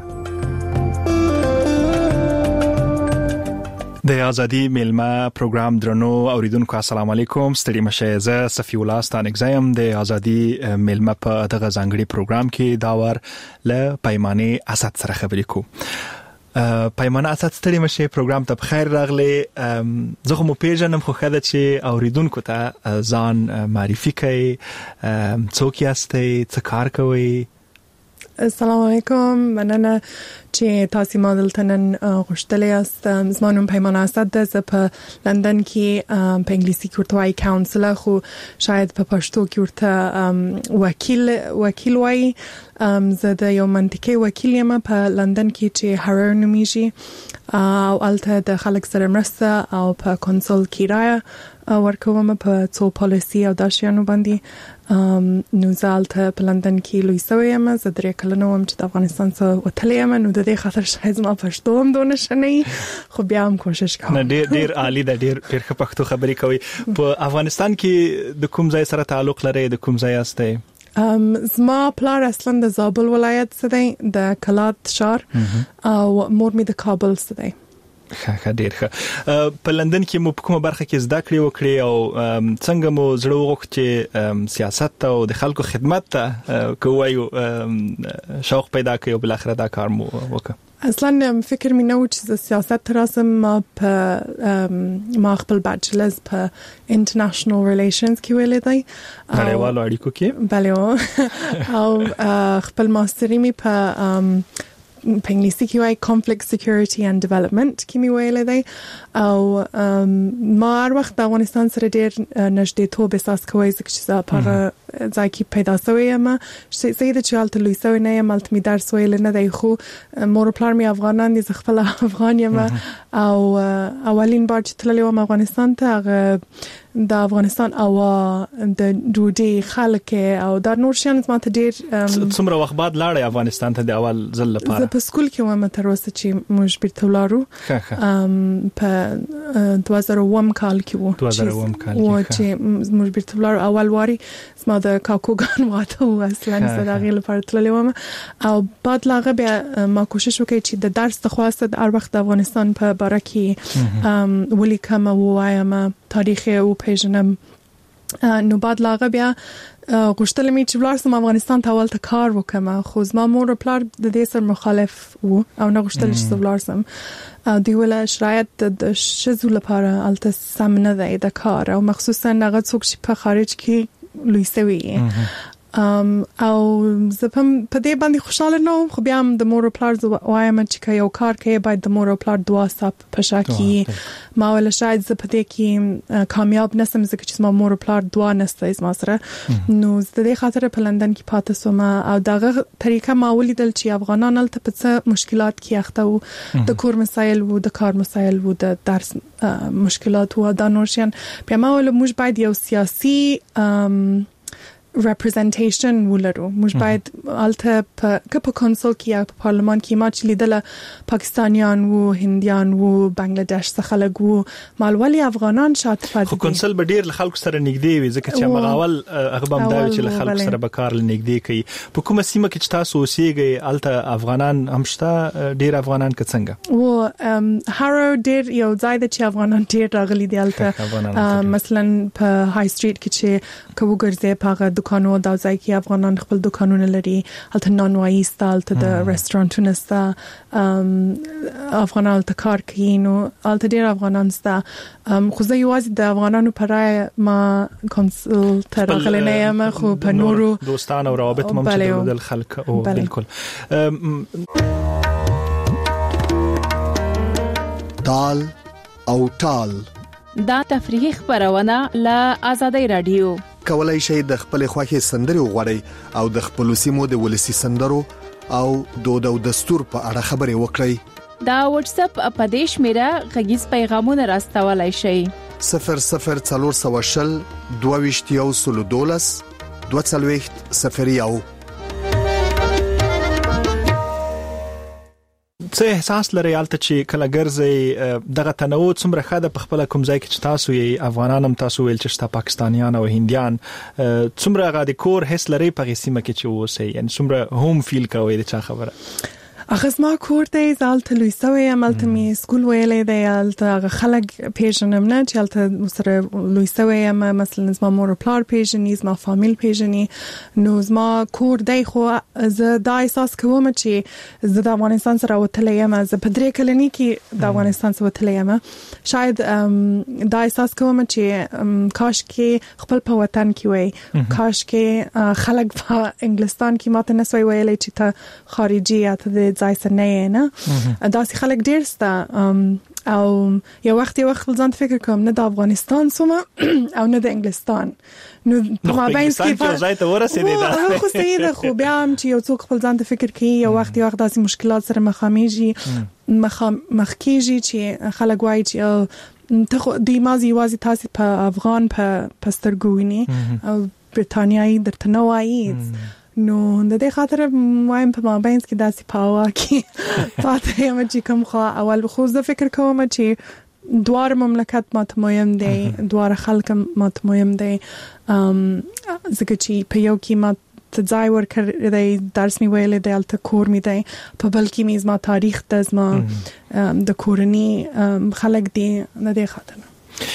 Speaker 22: د ازادي میلمه پروګرام درنو اوریدونکو السلام علیکم ستړي مشه زه صفی الله ستانګزایم د ازادي میلمه په دغه ځانګړي پروګرام کې داور ل پیمانه اسد سره خبرې کو پیمانه اسد ستړي مشه پروګرام ته بخیر راغلی زه مو پیژنم خو خاله چې اوریدونکو ته ځان معرفي کوي څوک یاستئ څه کار کوئ
Speaker 23: السلام علیکم مننه چې تاسو ما دلته نن غوښتلی یاست زما نوم پیمانه اسد ده زه په لندن کې په انګلیسي کې ورته وایي کاونسلر خو شاید په پښتو کې ورته وکیل وکیل وایي زه د یو منطقې وکیل یم په لندن کې چې هارر نومیږي او هلته د خلک سره مرسته او په کنسول کرایه ورکوم په څو پالیسي او دا شیانو باندې نو زه هلته په لندن کې لوی سوی یم زه درې کلنه وم چې د افغانستان څخه وتلی یم نو د دې خاطر شاید زما پښتو هم دونه ښه نه وي خو بیا هم کوشش کوم
Speaker 22: ډېر ډېر عالی ده ډېر ډېر ښه پښتو خبرې کوي په افغانستان کې د کوم ځای سره تعلق لرئ د کوم ځای یاستئ
Speaker 23: زما پلار اصلا د زابل ولایت څخه دی د کلات شهر او مور مې د کابل څخه دی
Speaker 22: ښه ډېر ښه په لندن کې مو په کومه برخه کې زده کړې وکړې او څنګه مو زړه وغوښت چې سیاست او د خلکو خدمت ته کوو شوق پیدا کړو بل اخر دا کار مو وکړ
Speaker 23: اصلا فکر مې نه و چې سیاست راسم ما په ما خپل بچلرز په انټرنیشنل ریلیشنز کې ویلې دی
Speaker 22: نړیوالو اړیکو کې
Speaker 23: بله او خپل ماستري مې په په انګلیسي کې وایي conflict security and development کې مې ویلې دی او ما هر وخت د افغانستان سره ډېر نږدېتوب احساس کوی ځکه چې زه په هغه ځای کې پیدا شوې یم زه د چې هلته لوی شوې نه یم هلته مې درس ویلی نه دی خو مور او پلار مې افغانان دي زه خپله افغان یم او اولین بار چې تللی وم افغانستان ته هغه د افغانستان هوا د ډوډۍ خلک او دا نور شیان زما ته ډېر
Speaker 22: څومره وخت بعد لاړې افغانستان ته د اول ځل لپاره
Speaker 23: زه په سکول کې وم تر اوسه چې موږ بیرته ولاړو په دوه زره اووم کال کې و
Speaker 22: دوه زره اووم کال کې
Speaker 23: چې موږ بیرته ولاړو اول واري زما د کاکوګان واده و اصلا زه د هغې لپاره تللی وم او بعد له هغه بیا ما کوشش وکړی چې د درس د خواسته د هر وخت د افغانستان په باره کې ولیکم او ووایم تاریخ او پیژنم نو بعد لا هغه بیا غوښتل مې چې ولاړ سم افغانستان ته ولته کار وکم خو زما مور او پلار د دې سره مخالف وو او نه غوښتل چې ولاړ سم دوی ولا شرایط د شذو لپاره الته سم نه دی د کار او مخصوصا هغه څوک چې په خارج کې لوی سوي ام او زه په دې باندې خوشاله نه وم خو بیا هم د مور او پلار وایم چې یو کار کوي باید د مور او پلار دعا سپ په شاکي ما ولا شاید زه په دې کې کامیاب نسم ځکه چې ما مور او پلار دعا نسته زما سره نو زه د دې خاطر په لندن کې پاتې سوم او دغه طریقه ما ولیدل چې افغانان هلته په څه مشکلات کې اخته وو د کور مسایل وو د کار مسایل وو د درس مشکلات وو دا نور شیان بیا ما ولا موږ باید یو سیاسي representation ولرو موږ باید الته په په کنسول کې یا په پارلمان کې ما چې لیدله پاکستانیان وو هندیان وو بنگلاديش څخه خلک وو مالولي افغانان شاته پاتې
Speaker 22: خو کنسول به ډیر خلکو سره نږدې وي ځکه چې هغه اول هغه بم دا چې له خلکو سره به کار نږدې کوي په کومه سیمه کې چې تاسو اوسېږئ الته افغانان هم شته ډیر افغانان که څنګه
Speaker 23: و هارو ډیر یو ځای د چې افغانان ډیر راغلي دي الته مثلا په های سټریټ کې چې کوو ګرځي په دکانو دا ځای کې افغانان خپل دکانونه لري هلته نان وایي ستا هلته د رستورانټونه ستا افغانان هلته کار کوي نو هلته ډېر افغانان ستا خو زه یوازې د افغانانو په رایه ما کنسل ته راغلی نه یم خو په نورو
Speaker 22: دوستان او روابط هم چې درلودل خلک او بالکل
Speaker 21: دال او ټال
Speaker 24: دا تفریحي خبرونه له آزادۍ رادیو
Speaker 21: کولای شئ د خپل خوښي سندري وغوړئ او د خپل سیمو د ولسی سندرو او دود او دستور په اړه خبرې وکړئ
Speaker 24: دا واتس اپ اپدیش میرا غږیز پیغامونه راستولای شئ
Speaker 21: صفر صفر څلور سوشل دوه سلو دولس دوه څلوېښت صفر یو
Speaker 22: څه احساس لري البته چې کله ګرځي دغه تنوع څومره خاله په خپل کوم ځای کې چې تاسو یې افغانان هم تاسو ویل چې تاسو پاکستانیان او هندیان څومره غاډي کور هیڅ لري په سیمه کې چې وسه یعنی څومره هوم فیل کوي د چا خبره
Speaker 23: اخس ما کور دی زالته لویسوي عملته می سکول ویلې دی الته خلک پیژنم نه چې الته سره لویسوي ما مثلا زما مور پلار پیژنې زما فامیل پیژنې نو زما کور دی خو زه دا احساس کوم چې زه د افغانستان سره وتلې یم زه په درې کلنی کې د افغانستان سره وتلې یم شاید دا احساس کوم چې کاش کې خپل په وطن کې وای کاش کې خلک په انګلستان کې ماته نسوي ویلې چې ته خارجي یا ته ځای سره نه نه دا سي خلک ډیر ستا او یو وخت یو وخت ځان فکر کوم نه د افغانستان سومه او نه د انګلستان نو په مابین کې
Speaker 22: ځای ته ورسېدې دا
Speaker 23: خو سیده خو بیا هم چې یو څوک خپل ځان ته فکر کوي یو وخت یو وخت داسې مشکلات سره مخامېږي مخ کېږي چې خلک وایي چې ته د مازی وازی تاسو په افغان په پسترګوینی او برتانیایی درته نه وایي نو د دې خاطر وایم په مابین کې داسې پاوا کې پاتې یم چې کوم خو اول خو زه فکر کوم چې دوار مملکت ماته مهم دی دوار خلک ماته مهم دی ام زکه چې په یو کې ما ته ځای ورکړی دی درس می ویلې دی الته کور می دی په بل کې می زما تاریخ د زما د کورنی خلک دی نه دی خاطر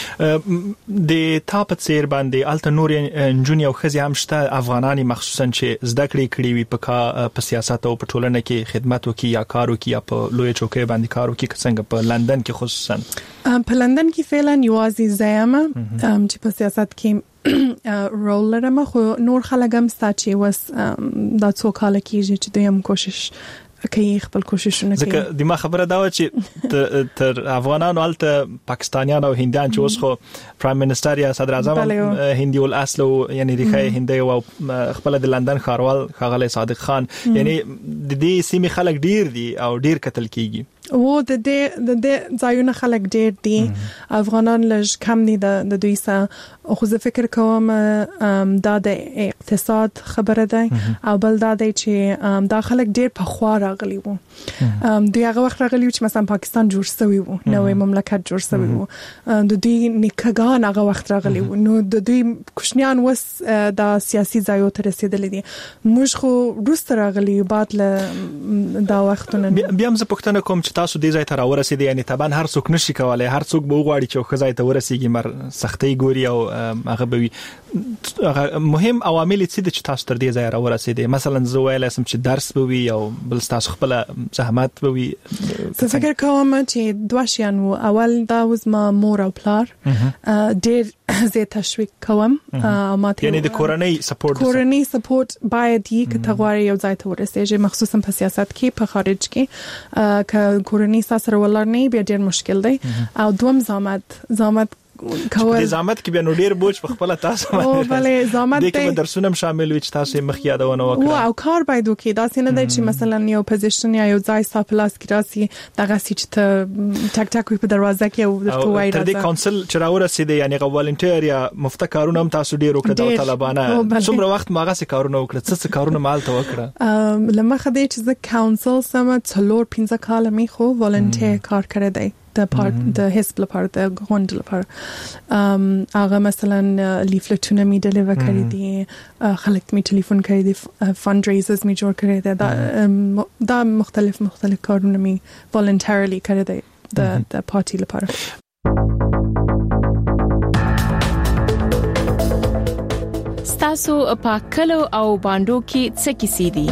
Speaker 22: د تاپ څیر باندې الته نور انجونی او خزي هم شته افغانانی مخصوصا چې زده کړې کړې وي په په سیاست او په ټولنه کې خدمت وکي یا کار وکي یا په لوی چوکۍ باندې کار وکي څنګه په لندن کې خصوصا
Speaker 23: په لندن کې فعلا یوازې زیامه چې په سیاست کې رول لرم خو نور خلک هم ستا چې وس دا څو کال کېږي چې دوی هم کوشش کوي خپل کوششونه کوي
Speaker 22: ځکه د ما خبره دا و چې تر افغانانو الته پاکستانیان او هندیان چې اوس خو پرایم منسٹر یا صدر اعظم هندي الاصل یعنی ریخه هندي او خپل د لندن ښاروال ښاغلی صادق خان یعنی د دې سیمې خلک ډیر دي او ډیر قتل کیږي
Speaker 23: او د دې د دې ځایونه خلک ډیر دي افغانان لږ کم دي د دوی سره خو زه فکر کوم دا د اقتصاد خبره ده او بل دا دی چې دا خلک ډیر په خوا راغلي وو دوی هغه وخت راغلي چې مثلا پاکستان جوړ شوی وو نوې مملکت جوړ شوی وو د دوی نیکګان هغه وخت راغلي وو نو د دوی کوشنیان وس د سیاسي ځایو ته رسیدلې دي موږ خو روسته راغلي بعد له دا وختونه
Speaker 22: بیا هم زه پوښتنه کوم چې تاسو دې ځای ته راورسېدئ یعنی طبعا هر څوک نشي کولای هر څوک به وغواړي چې خو ځای ته ورسېږي مر سختۍ ګوري او هغه به وي مهم عوامل څه دي چې تاسو تر دې ځای راورسېدئ مثلا زه ویلی سم چې درس به وي او بل تاسو خپل زحمت به وي
Speaker 23: زه فکر کوم چې دوه شیان وو اول دا وز ما مور او پلار ډېر زه تشویق کوم ماته
Speaker 22: یعنی د کورنۍ سپورټ
Speaker 23: کورنۍ سپورټ باید یې کټغوري یو ځای ته ورسېږي مخصوصا په سیاست کې په خارج کې ک کورنۍ سره ولرنې بیا ډېر مشکل دی او دوم زحمت زحمت
Speaker 22: کول د زحمت کې بیا نو ډیر بوج په خپل تاسو
Speaker 23: او بلې زحمت
Speaker 22: د کې درسونه شامل وي چې تاسو مخ یادونه وکړه
Speaker 23: او کار باید وکړي دا څنګه دی چې مثلا یو پوزیشن یا یو ځای ساپلاس کې راسي دغه چې ته ټک ټک په دروازه کې او درته وایي
Speaker 22: تر دې کونسل چې راورسېده یعنی غوالنټیر یا مفته کارونه هم تاسو ډیر وکړه د طالبانه څومره وخت ماغه سي کارونه وکړه څه څه کارونه مالته وکړه
Speaker 23: لمه خدای چې زه کونسل سم څلور پنځه کال می خو والنټیر کار کړی دی د پارت د حزب لپاره د غونډ لپاره ام هغه مثلا لیفلټونه می ډیلیور کړی دي خلک می ټلیفون کړی دي فند ریزرز می جوړ کړی دي دا دا مختلف مختلف کارونه می والنټریلی کړی دي د د پارټي لپاره
Speaker 24: ستاسو په کلو او باندو کې څه کیسې دي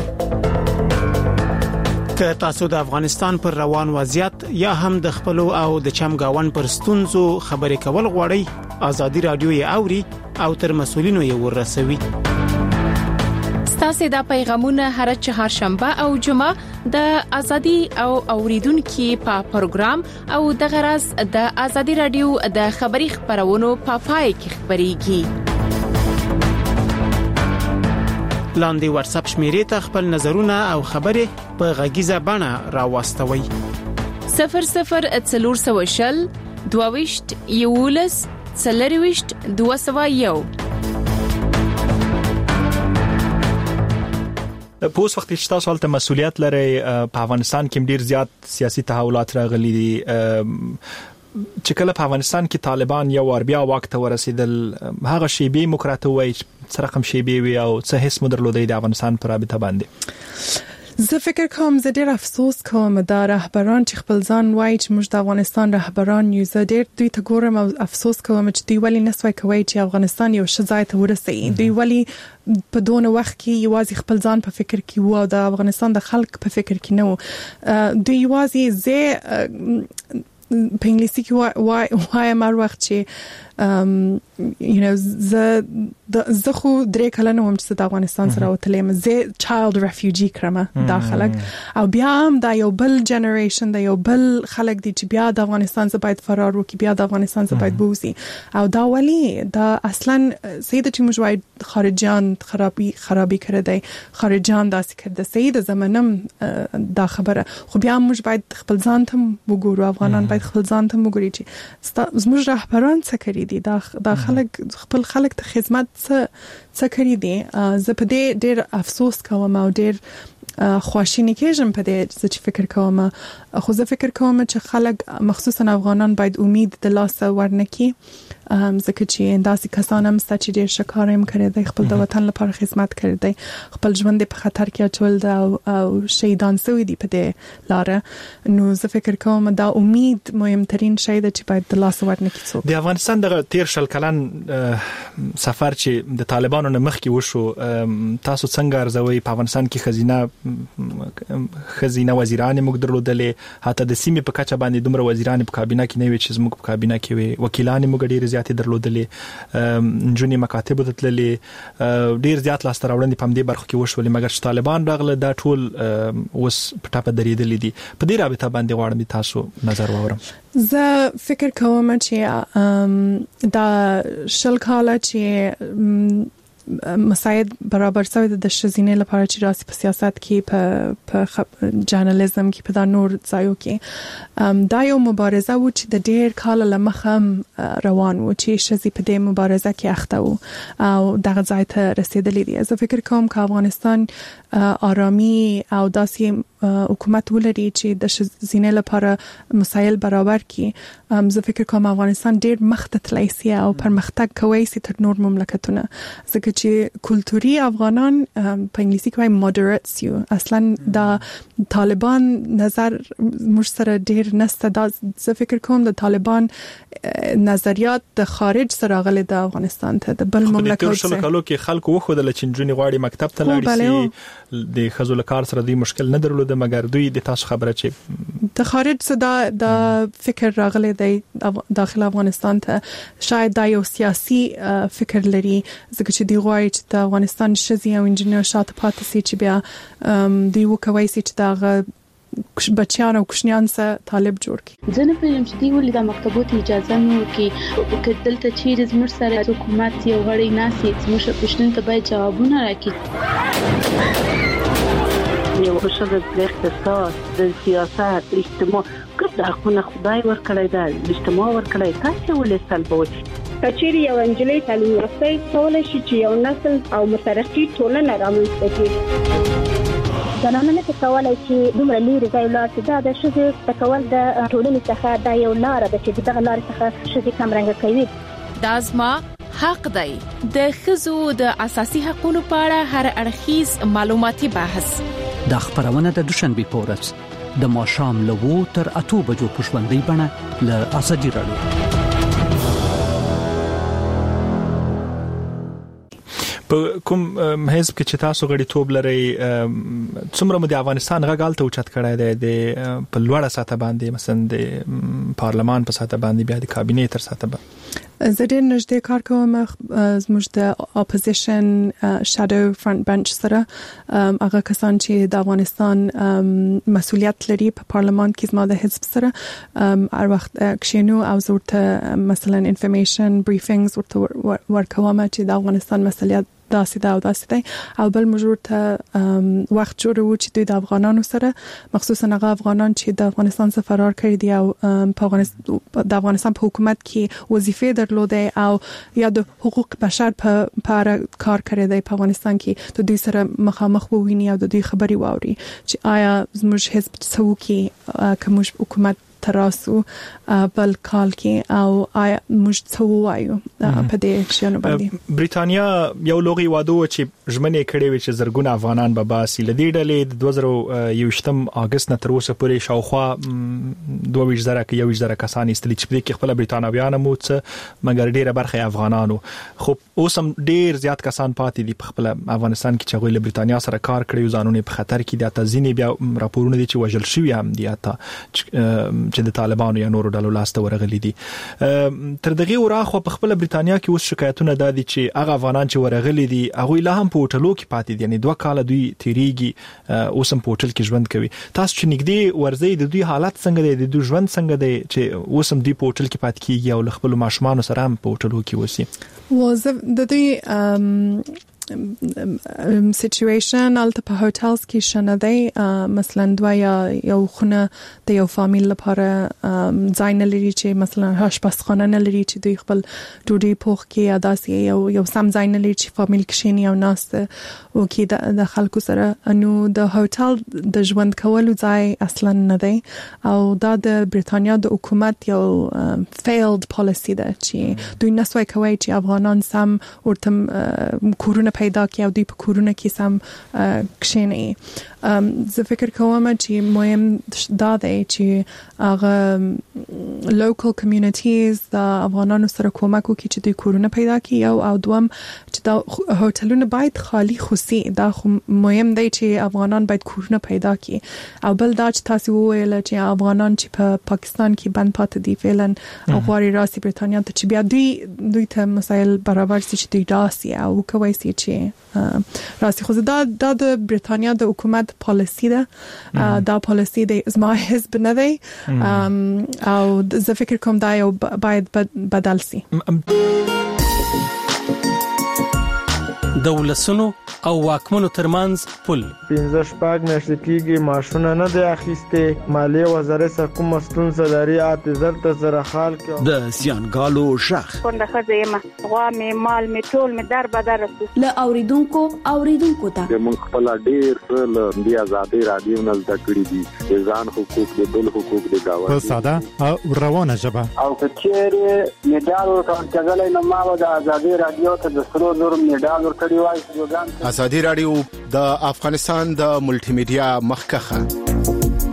Speaker 1: که تاسو د افغانستان پر روان وضعیت یا هم د خپل او د چمګاون پر ستونزو خبرې کول غواړئ ازادي رادیو یې اوري او تر مسولینو یې ورسوي
Speaker 24: ستاسو د پیغامونه هر چهارشنبه او جمعه د ازادي او اوریدونکو په پروګرام او د غرض د ازادي رادیو د خبري خبرونو په پای کې خبريږي
Speaker 1: لاندې واتس اپ شمیرې ته خپل نظرونه او خبرې په غږیزه بڼه راوستوي
Speaker 24: صفر صفر څلور سوه شل دوه ویشت یولس څلور ویشت دوه سوه یو
Speaker 22: په اوس وخت کې تاسو ولته مسولیت لري په افغانستان کې ډیر زیات سیاسي تحولات راغلي دي چې کله په افغانستان کې طالبان یو ور بیا وخت ورسېدل هغه شی به مکراته وای څه رقم شی به وي او څه هیڅ مدرلودي د افغانستان پر رابطه باندې
Speaker 23: زه فکر کوم زه ډیر افسوس کوم دا رهبران چې خپل ځان وایي چې موږ د افغانستان رهبران یو زه ډیر دوی ته ګورم او افسوس کوم چې دوی ولی نسوي کوي چې افغانستان یو ښه ځای ته ورسېږي دوی ولی په دونه وخت کې یوازې خپل ځان په فکر کې وو او د افغانستان د خلک په فکر کې نه وو دوی یوازې زه په انګلیسي کې وای وای مر وخت چې ام یو نو زه زه خو درې کلنه وم چې د افغانستان سره وتلم زه چایلد ریفیوجی کړم داخلك او بیا هم دا یو بل جنریشن دا یو بل خلک دي چې بیا د افغانستان څخه باید فرار وکړي بیا د افغانستان څخه باید بوزي او دا ولی دا اصلا سید چې موږ وای خارجيان خرابي خرابي کړی دی خارجيان داسې کړی سید زمانم دا خبره خو بیا موږ باید خپل ځان ته وګورو افغانان باید خپل ځان ته وګوري چې زموږ رهبران څه کوي دي دا دا خلک خپل خلک ته خدمت څه څه کوي دي زه په دې ډېر افسوس کوم او ډېر خواشینی کېږم په دې چې فکر کوم خو زه فکر کوم چې خلک مخصوصا افغانان باید امید د لاسه ورنکي ځکه چې انداسي کسان هم ست چې ډېر شکار هم کړی دی خپل د وطن لپاره خدمت کړی دی خپل ژوند په خطر کې اچول دا او شهیدان شوي دي په دې لاره نو زه فکر کوم دا امید مهمترین شی دی چې باید د لاسه ورنکي څوک
Speaker 22: د افغانستان د تیر شل کلن سفر چې د طالبانو نه مخکې وشو تاسو څنګه ارزوي په افغانستان کې خزینه خزینه وزیران موږ درلودلې حتی د سیمې په کچه باندې دومره وزیران په کابینه کې نه وي چې زموږ په کابینه کې وي وکیلان موږ ډیر زیات درلودلې جونی مکاتب تللې ډیر زیات لاس تراوړندې په دې برخه کې وشول مګر چې طالبان راغله دا ټول اوس په ټاپه درېدلې دي په دې رابطه باندې غواړم تاسو نظر واورم
Speaker 23: زه فکر کوم چې دا شل کاله چې مساعد برابر شوی د شزینې لپاره چې راسي په سیاست کې په په جرنالیزم کې په دا نور ځایو کې دا یو مبارزه و چې د ډېر کال لمخه روان و چې شزي په دې مبارزه کې اخته و او دغه ځای ته رسیدلې دي زه فکر کوم چې افغانستان آرامي او داسې حکومت ولري چې د شزینې لپاره مسایل برابر کړي زه فکر کوم افغانستان ډېر مخته تللی سي او پرمختګ کوي سي تر نور مملکتونه ځکه چې کلتوري افغانان په انګلیسي کې وايي مودریټس یو اصلا دا طالبان نظر موږ سره ډېر نسته دا زه فکر کوم د طالبان نظریات د خارج سره غلي د افغانستان ته د بل مملکت
Speaker 22: سره خو د کلو کې خلکو وخدل چې جونی غواړي مکتب ته لاړ شي د خزو لکار سره د مشکل نه درلود مګر دوی د تاسو خبره چې
Speaker 23: د خارج څخه د فکر راغلي دی داخل افغانستان ته شاید دا یو سیاسي فکر لري ځکه چې دی غواړي چې د افغانستان شزي او انجنیر شاته پاتې سي چې بیا دی وکوي سي چې دا بچیان او کوشنیان سره طالب جوړ کړي
Speaker 4: ځنه په یم چې دی ولې د مکتبونو اجازه نه ورکړي او دلته چې زموږ سره حکومت یو غړي ناسي زموږ پښتون ته باید جوابونه راکړي
Speaker 5: یو خصوصا د اقتصاد د سیاست اجتماع کله د حقوقو خدای ورکړی دا اجتماع ورکړی تاسو ولې سلبوي
Speaker 6: کچېری یو انجلۍ تعلیم یافته کولای شي چې یو نسل او مترقي ټولنه رامنځته کړي
Speaker 7: زنانه نه کولای چې دومره لري ځای لاړ چې دا د شذ تکول د ټولنې څخه دا یو لار ده چې دغه لار څخه شذ کم رنګ کوي
Speaker 24: دا زما حق دی د خزو د اساسي حقوقو په اړه هر اړخیز معلوماتي بحث
Speaker 25: د خبرونه د دوشنبه پورس د ماشام لوو تر اتو بجو پښوندې بڼه ل اساجي راړو
Speaker 22: په کوم حزب کې چې تاسو غړي توب لري څومره مو د افغانستان غږال ته اوچت کړای دی د په لوړه ساته باندې مثلا د پارلمان په ساته باندې بیا د کابینې تر ساته باندې
Speaker 23: زه ډېر نږدې کار کوم زموږ د اپوزیشن شادو فرنٹ بنچ سره هغه کسان چې د افغانستان مسؤلیت لري په پارلمان کې زما د حزب سره هر وخت کښینو او زورته مثلا انفارمیشن بریفینګز ورته ورکوم چې د افغانستان مسؤلیت داسې دا او داسې دی او بل موږ ته وخت جوړو چې دوی د افغانانو سره مخصوصا هغه افغانان چې د افغانستان څخه فرار کړي دي او په افغانستان د افغانستان په حکومت کې وظیفه درلوده او یا د حقوق بشر په اړه کار کړی دی په افغانستان کې د دوی سره مخامخ وویني او د دوی خبري واوري چې آیا زموږ حزب څه کوي کوم حکومت تراسو بل کال کې او آیا موږ څه وایو په دې شنو باندې.
Speaker 22: بریټانیا یو لوغي واده چې ژمنه کړې وي چې زرګونه افغانان به باسي لدې ډلې د دوه زره یوشتم اگست نه تر اوسه پورې شاوخوا دوه ویشت زره کې یو ویشت زره کسان استلی چې په کې خپل بریټانویان مو څه مګر ډیره برخه افغانانو خو اوس هم ډیر زیات کسان پاتې دي په خپل افغانستان کې چې غوښله بریټانیا سره کار کړی ځانونه په خطر کې د تزینې بیا راپورونه دي چې وژل شوی هم دي اته چې د طالبانو یا نورو ډلو لاسته ورغلي دي. تر دغه وراخه په خپل بریټانیا کې اوس شکایتونه دادي چې هغه افغانان چې ورغلي دي هغه لا هم په هوټلو کې پاتې دي یعنی دوه کال دوی تیریږي اوس هم په هوټل کې ژوند کوي. تاسو چې نګدي ورځي د دوی حالت څنګه دی د دوی ژوند څنګه دی چې اوس هم دوی په هوټل کې پاتې کیږي او خپل ماشومان سره هم په هوټلو کې وسی
Speaker 23: وظیفه د دوی سچويشن الته په هوټلز کې شنه دی مثلا دوه یا یو خونه د یو فامیل لپاره ځای نه لري چې مثلا آشپزخانه نه لري چې دوی خپل ډوډۍ پوخ کې یا داسې یو یو سم ځای نه لري چې فامیل کښینی او ناست او کې د خلکو سره نو د هوټل د ژوند کولو ځای اصلا نه دی او دا د بریټانیا د حکومت یو فیلډ پالیسی ده چې دوی نسوي کوي چې افغانان سم ورته کورونه پیدا کی او دوی په کورونه کې سم کښینی. زه فکر کوم چې مهم دا دی چې هغه لوکل کمیونټیز د افغانانو سره کومک وکړي چې دوی کورونه پیدا کړي او او دوم چې دا هوټلونه باید خالی خوسي دا مهم دی چې افغانان باید کورونه پیدا کړي او بل دا چې تاسو وویل چې افغانان چې په پاکستان کې بند پاتې دي فعلا او غواړي راسي بریټانیا ته چې بیا دوی دوی ته مسایل برابر شي چې دوی راسي او کوي چې راسي خو دا د بریټانیا د حکومت پالیسی ده دا پالیسی د زما حزب نه دی او زه فکر کوم دا یو باید بدل سي.
Speaker 8: دولسونو او واکمنو ترمنځ پل
Speaker 9: پنځه شپږ میاشتې کېږي معاشونه نه دی اخیستې مالیه وزارت کومه ستونزه لري اته زر سره حال کې
Speaker 8: د سیانګالو شخ
Speaker 10: څنګه خزیمه غوا مې مال مې ټول مې در بدر
Speaker 11: له اوریدونکو اوریدونکو ته
Speaker 12: موږ خپل ډیر څه د آزادي رادیو نه زده کړی دي ځان حقوق د بل حقوق د گاوه
Speaker 26: په ساده او روانه ژبه
Speaker 12: او کچېره میډال ورکړل نو ما د آزادي رادیو ته د سرو نور میډال ورکړی وای.
Speaker 21: آزادي رادیو د افغانستان د ملټي میډیا مخکخه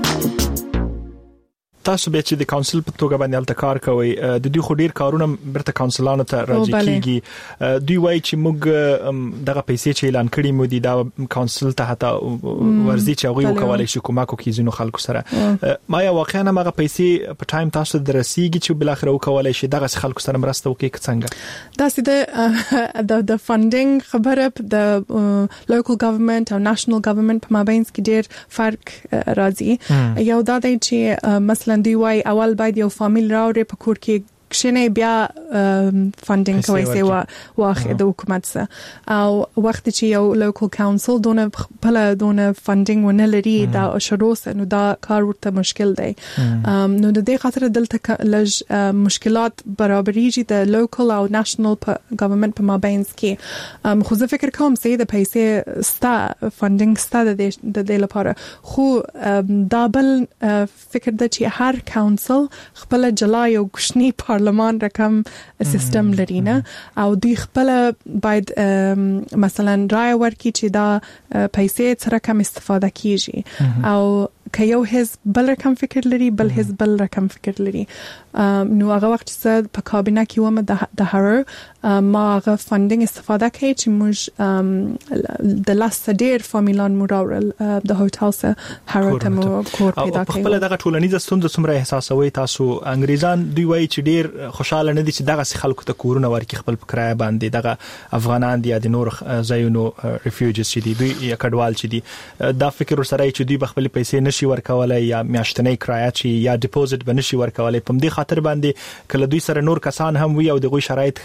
Speaker 22: تاسو به چې د کونسل په توګه باندې الته کار کوي د دوی خو ډیر کارونه برته کونسلانو ته راځي کیږي دوی وایي چې موږ دغه پیسې چې اعلان کړی مو دي دا کونسل ته حتی ورزي چې هغه وکولای شي کومک وکړي زینو خلکو سره ما یا واقعا هغه پیسې په ټایم تاسو درسیږي چې بل اخر وکولای شي دغه خلکو سره مرسته وکړي څنګه
Speaker 23: دا سید د د فاندینګ خبره د لوکل ګورنمنت او نېشنل ګورنمنت په مابین کې ډیر فرق راځي یو دا دی چې مثلا دی وای اول باید یو فامیل راوړي په کور کې کښینه بیا فاندینګ کوي سي واخه د حکومت سره او وخت چې یو لوکل کونسل دونه بل دونه فاندینګ ونه لري دا شروع نو دا کار ورته مشکل دی نو د دې خاطر دلته لږ مشکلات برابرېږي د لوکل او نېشنل ګورنمنت په مابین کې خو زه فکر کوم چې د پیسې ستا فاندینګ ستا د دې لپاره خو دا بل فکر د چې هر کونسل خپل جلای او کوشنی پارلمان رقم سیستم لري نه او دوی خپل باید مثلا رای ورکړي چې دا پیسې څه رقم استفاده کیږي او که یو حزب بل رقم فکر لري بل حزب بل رقم فکر لري نو هغه وخت چې په کابینه کې ومه د هر ما هغه فاندینګ استفاده کوي چې موږ د لاس ډیر فامیلان مراورل د هوټل سره هر ته مو کور پیدا کوي
Speaker 22: خپل دغه ټولنیز ستونزې څومره احساسوي تاسو انګریزان دوی وایي چې ډیر خوشاله نه دي چې دغه خلکو ته کورونه ورکړي خپل کرایه باندې دغه افغانان دي د نور ځایونو ریفیوجیز چې دي دوی یا کډوال چې دي دا فکر سره چې دوی بخپل پیسې نشي ورکولای یا میاشتنۍ کرایه چې یا ډیپوزټ بنشي ورکولای په دې خاطر باندې کله دوی سره نور کسان هم وي او دغه شرایط خي اول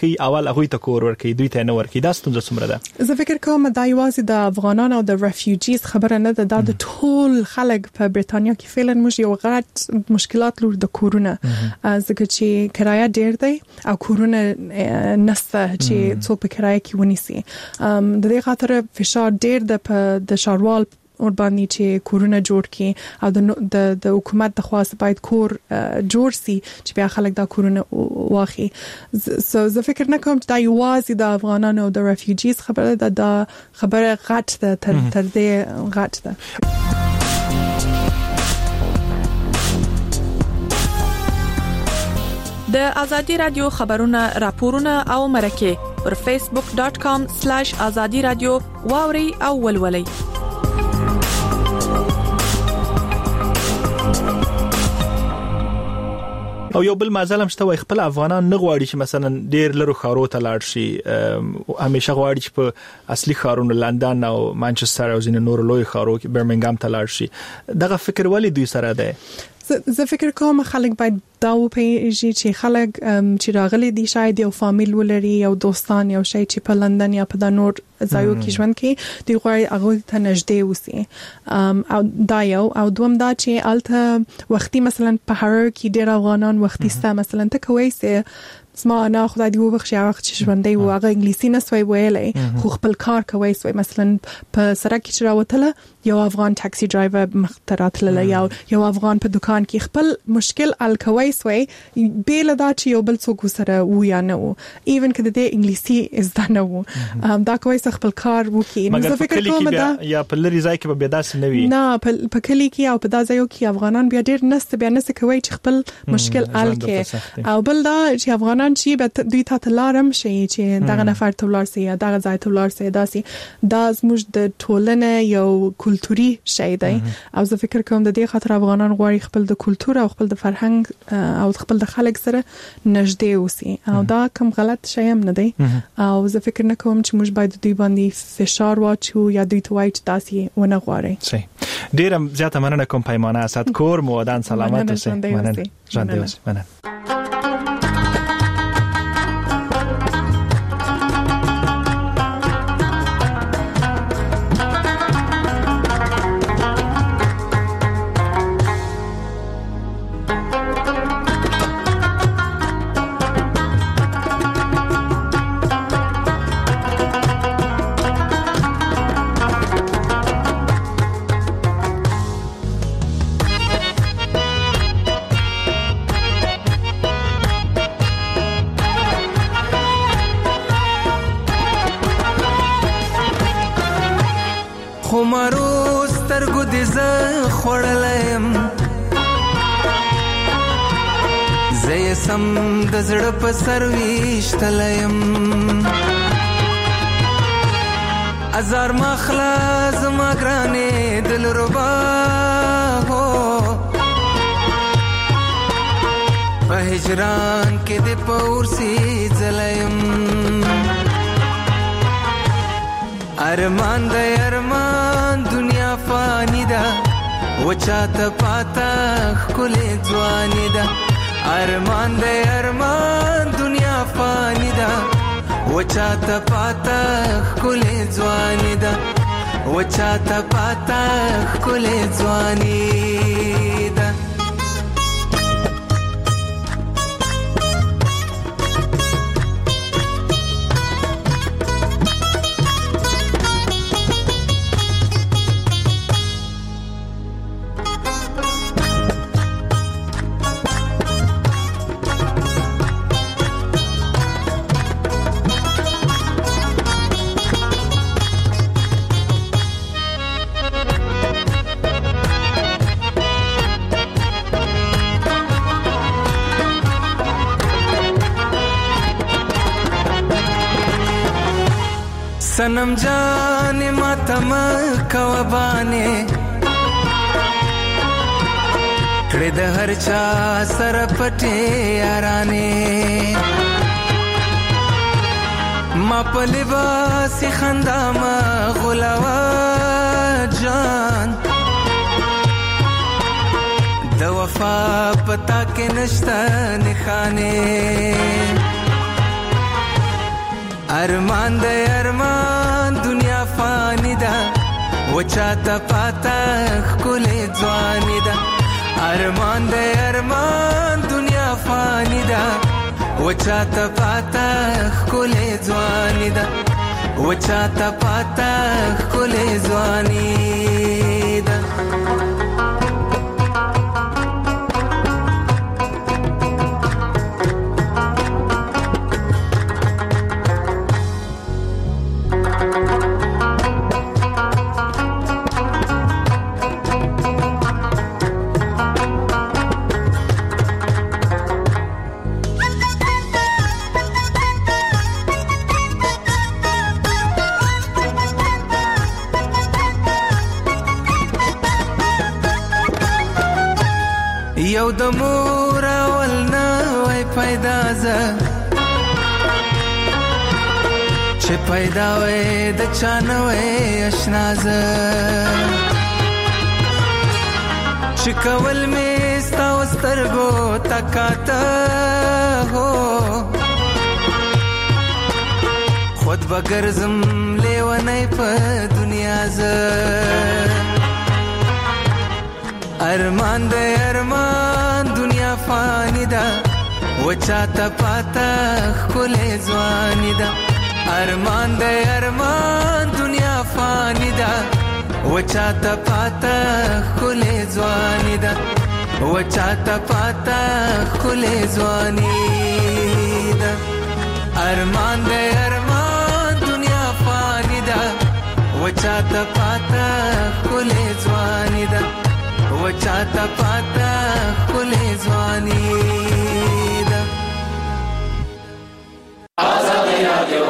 Speaker 22: نړیوال هغه ته کور ورکړي دوی ته نه ورکړي دا ستونزه څومره ده؟
Speaker 23: زه فکر کوم دا یوازې د افغانانو او د ریفیوجیز خبره نه ده، دا د ټول خلک په بریتانیا کې فعلا موږ یو غټ مشکلات لور د کورونه، ځکه چې کرایه ډیر دی او کورونه نسته چې څوک په کرایه کې ونیسي. د دې خاطر فشار ډیر د د شاروال اور باندې چې کورونه جوړ کړي او د د حکومت د خواست باید کور جوړ سي چې بیا خلک دا کورونه واخی. سو زه فکر نه کوم چې دا یوازې د افغانانو او د ریفیوجیز خبره ده، دا خبره غټ ده تر تر دې غټ ده.
Speaker 13: د ازادي رادیو خبرونه راپورونه او مرکه پر فیسبوک ډاٹ کام سلیش ازادي رادیو واوري او ولولي.
Speaker 22: او یو بل مازال هم شته وای خپل افغانان نه غواړي چې مثلا ډیر لرو خارو ته لاړ شي، همیشه غواړي چې په اصلي خارونو لندن او مانچستر او ځینې نور لوی خارو کې برمنګام ته لاړ شي. دغه فکر ولی دوی سره ده؟
Speaker 23: زه فکر کوم خلک باید دا وپیژني چې خلک چې راغلي دي شاید یو فامیل ولري، یو دوستان، یو شي چې په لندن یا په د نور ځایو کې ژوند کوي، دوی غواړي هغه ته نږدې اوسي. او دا یو او دوم دا چې الته وختي مثلا په هر کې ډیر افغانان وختي ستا مثلا ته کوي سه سما نه خدای دی وبخښي هغه چې ژوندې و هغه انګلیسي نه سوي ویلې خو خپل کار کوي سوي مثلا په سړک کې راوتله یو افغان ټاکسي ډرایور مختراتله یا یو افغان په دکان کې خپل مشکل ال کوي سوي بیل دا چې یو بل څوک سره و یا نه و ایون کله د انګلیسي از دا نه و دا کوي خپل کار وکي.
Speaker 22: نو زه فکر کوم دا یا په لری ځای کې به داس نه وي
Speaker 23: نه په کلی کې او په دا ځایو کې افغانان بیا ډیر نست بیا نس کوي چې خپل مشکل ال کې او بل دا چې افغانان چې به دوی ته تلارم شي چې دغه نفر تولار سي یا دغه ځای تولار سي داسي دا زموږ د ټولنې یو کلتوري شی دی او زه فکر کوم د دې خاطر افغانان غواړي خپل د کلتور او خپل د فرهنګ او خپل د خلک سره نږدې اوسي او دا کوم غلط شی هم نه دی او زه فکر نه کوم چې موږ باید دوی باندې فشار واچو یا دوی ته وایي چې تاسو ونه غواړئ.
Speaker 22: صحیح. ډیره زیاته مننه کوم پیمانه اسد کور مو ودان سلامت اوسئ. مننه. ژوند اوسئ. مننه.
Speaker 14: د زړه په سرويش تلیم ازار مخلا زما ګرانې دل ربا هو په هجران کې د پورسي زلیم ارمان د ارمان دنیا فانی ده وچاته پاتا خلې ځواني ده ارمان دے ارمان دنیا فانی دا وچاتا پاتا خلے ځوانی دا وچاتا پاتا خلے ځوانی دا सनम जाने मातम कवबाने कड़े द हर चा सर पटे याराने मा पलिबास खंदा मा गुलावा जान द वफा पता के नश्ता निखाने ارمان د ارمان دنیا فانی ده وچاته پاته خلې ځواني ده ارمان د ارمان دنیا فانی ده وچاته پاته خلې ځواني ده وچاته پاته خلې ځواني ده یو د مور اول نه وای پیدا زه چې پیدا وای د چانه وای آشنا زه چې کول مې ستا سترګو تکاته هو خود بګرزم لیونی په دنیا زه ارمان د ارمان دنیا فانی ده وچاته پاته خلې ځواني ده ارمان د ارمان دنیا فانی ده وچاته پاته خلې ځواني ده وچاته پاته خلې ځواني ده ارمان د ارمان دنیا فانی ده وچاته پاته خلې ځواني ده وچاته پاته خلې ځواني ده آزادي رادیو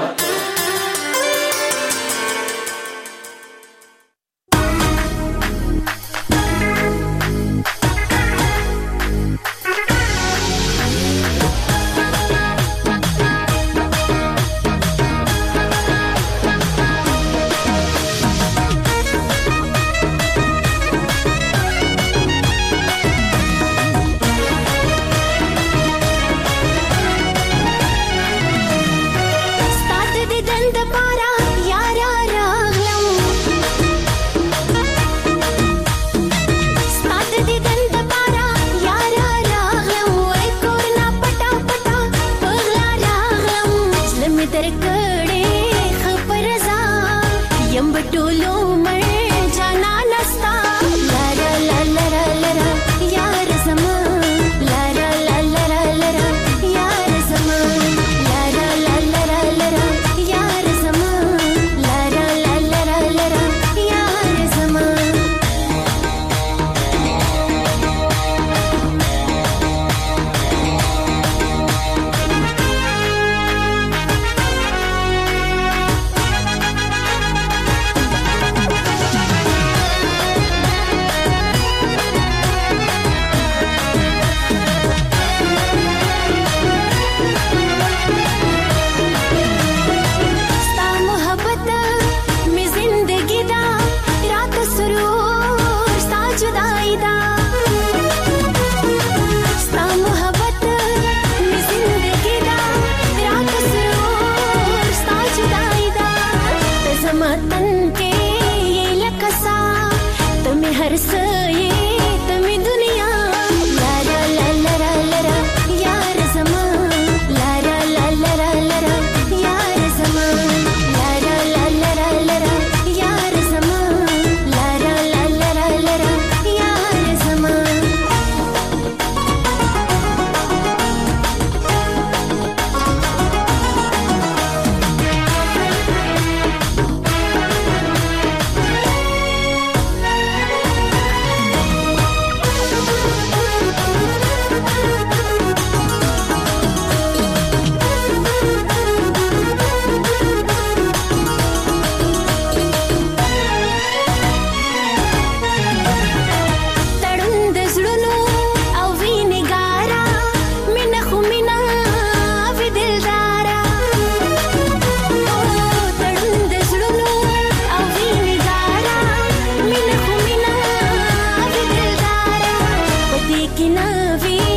Speaker 15: की नवी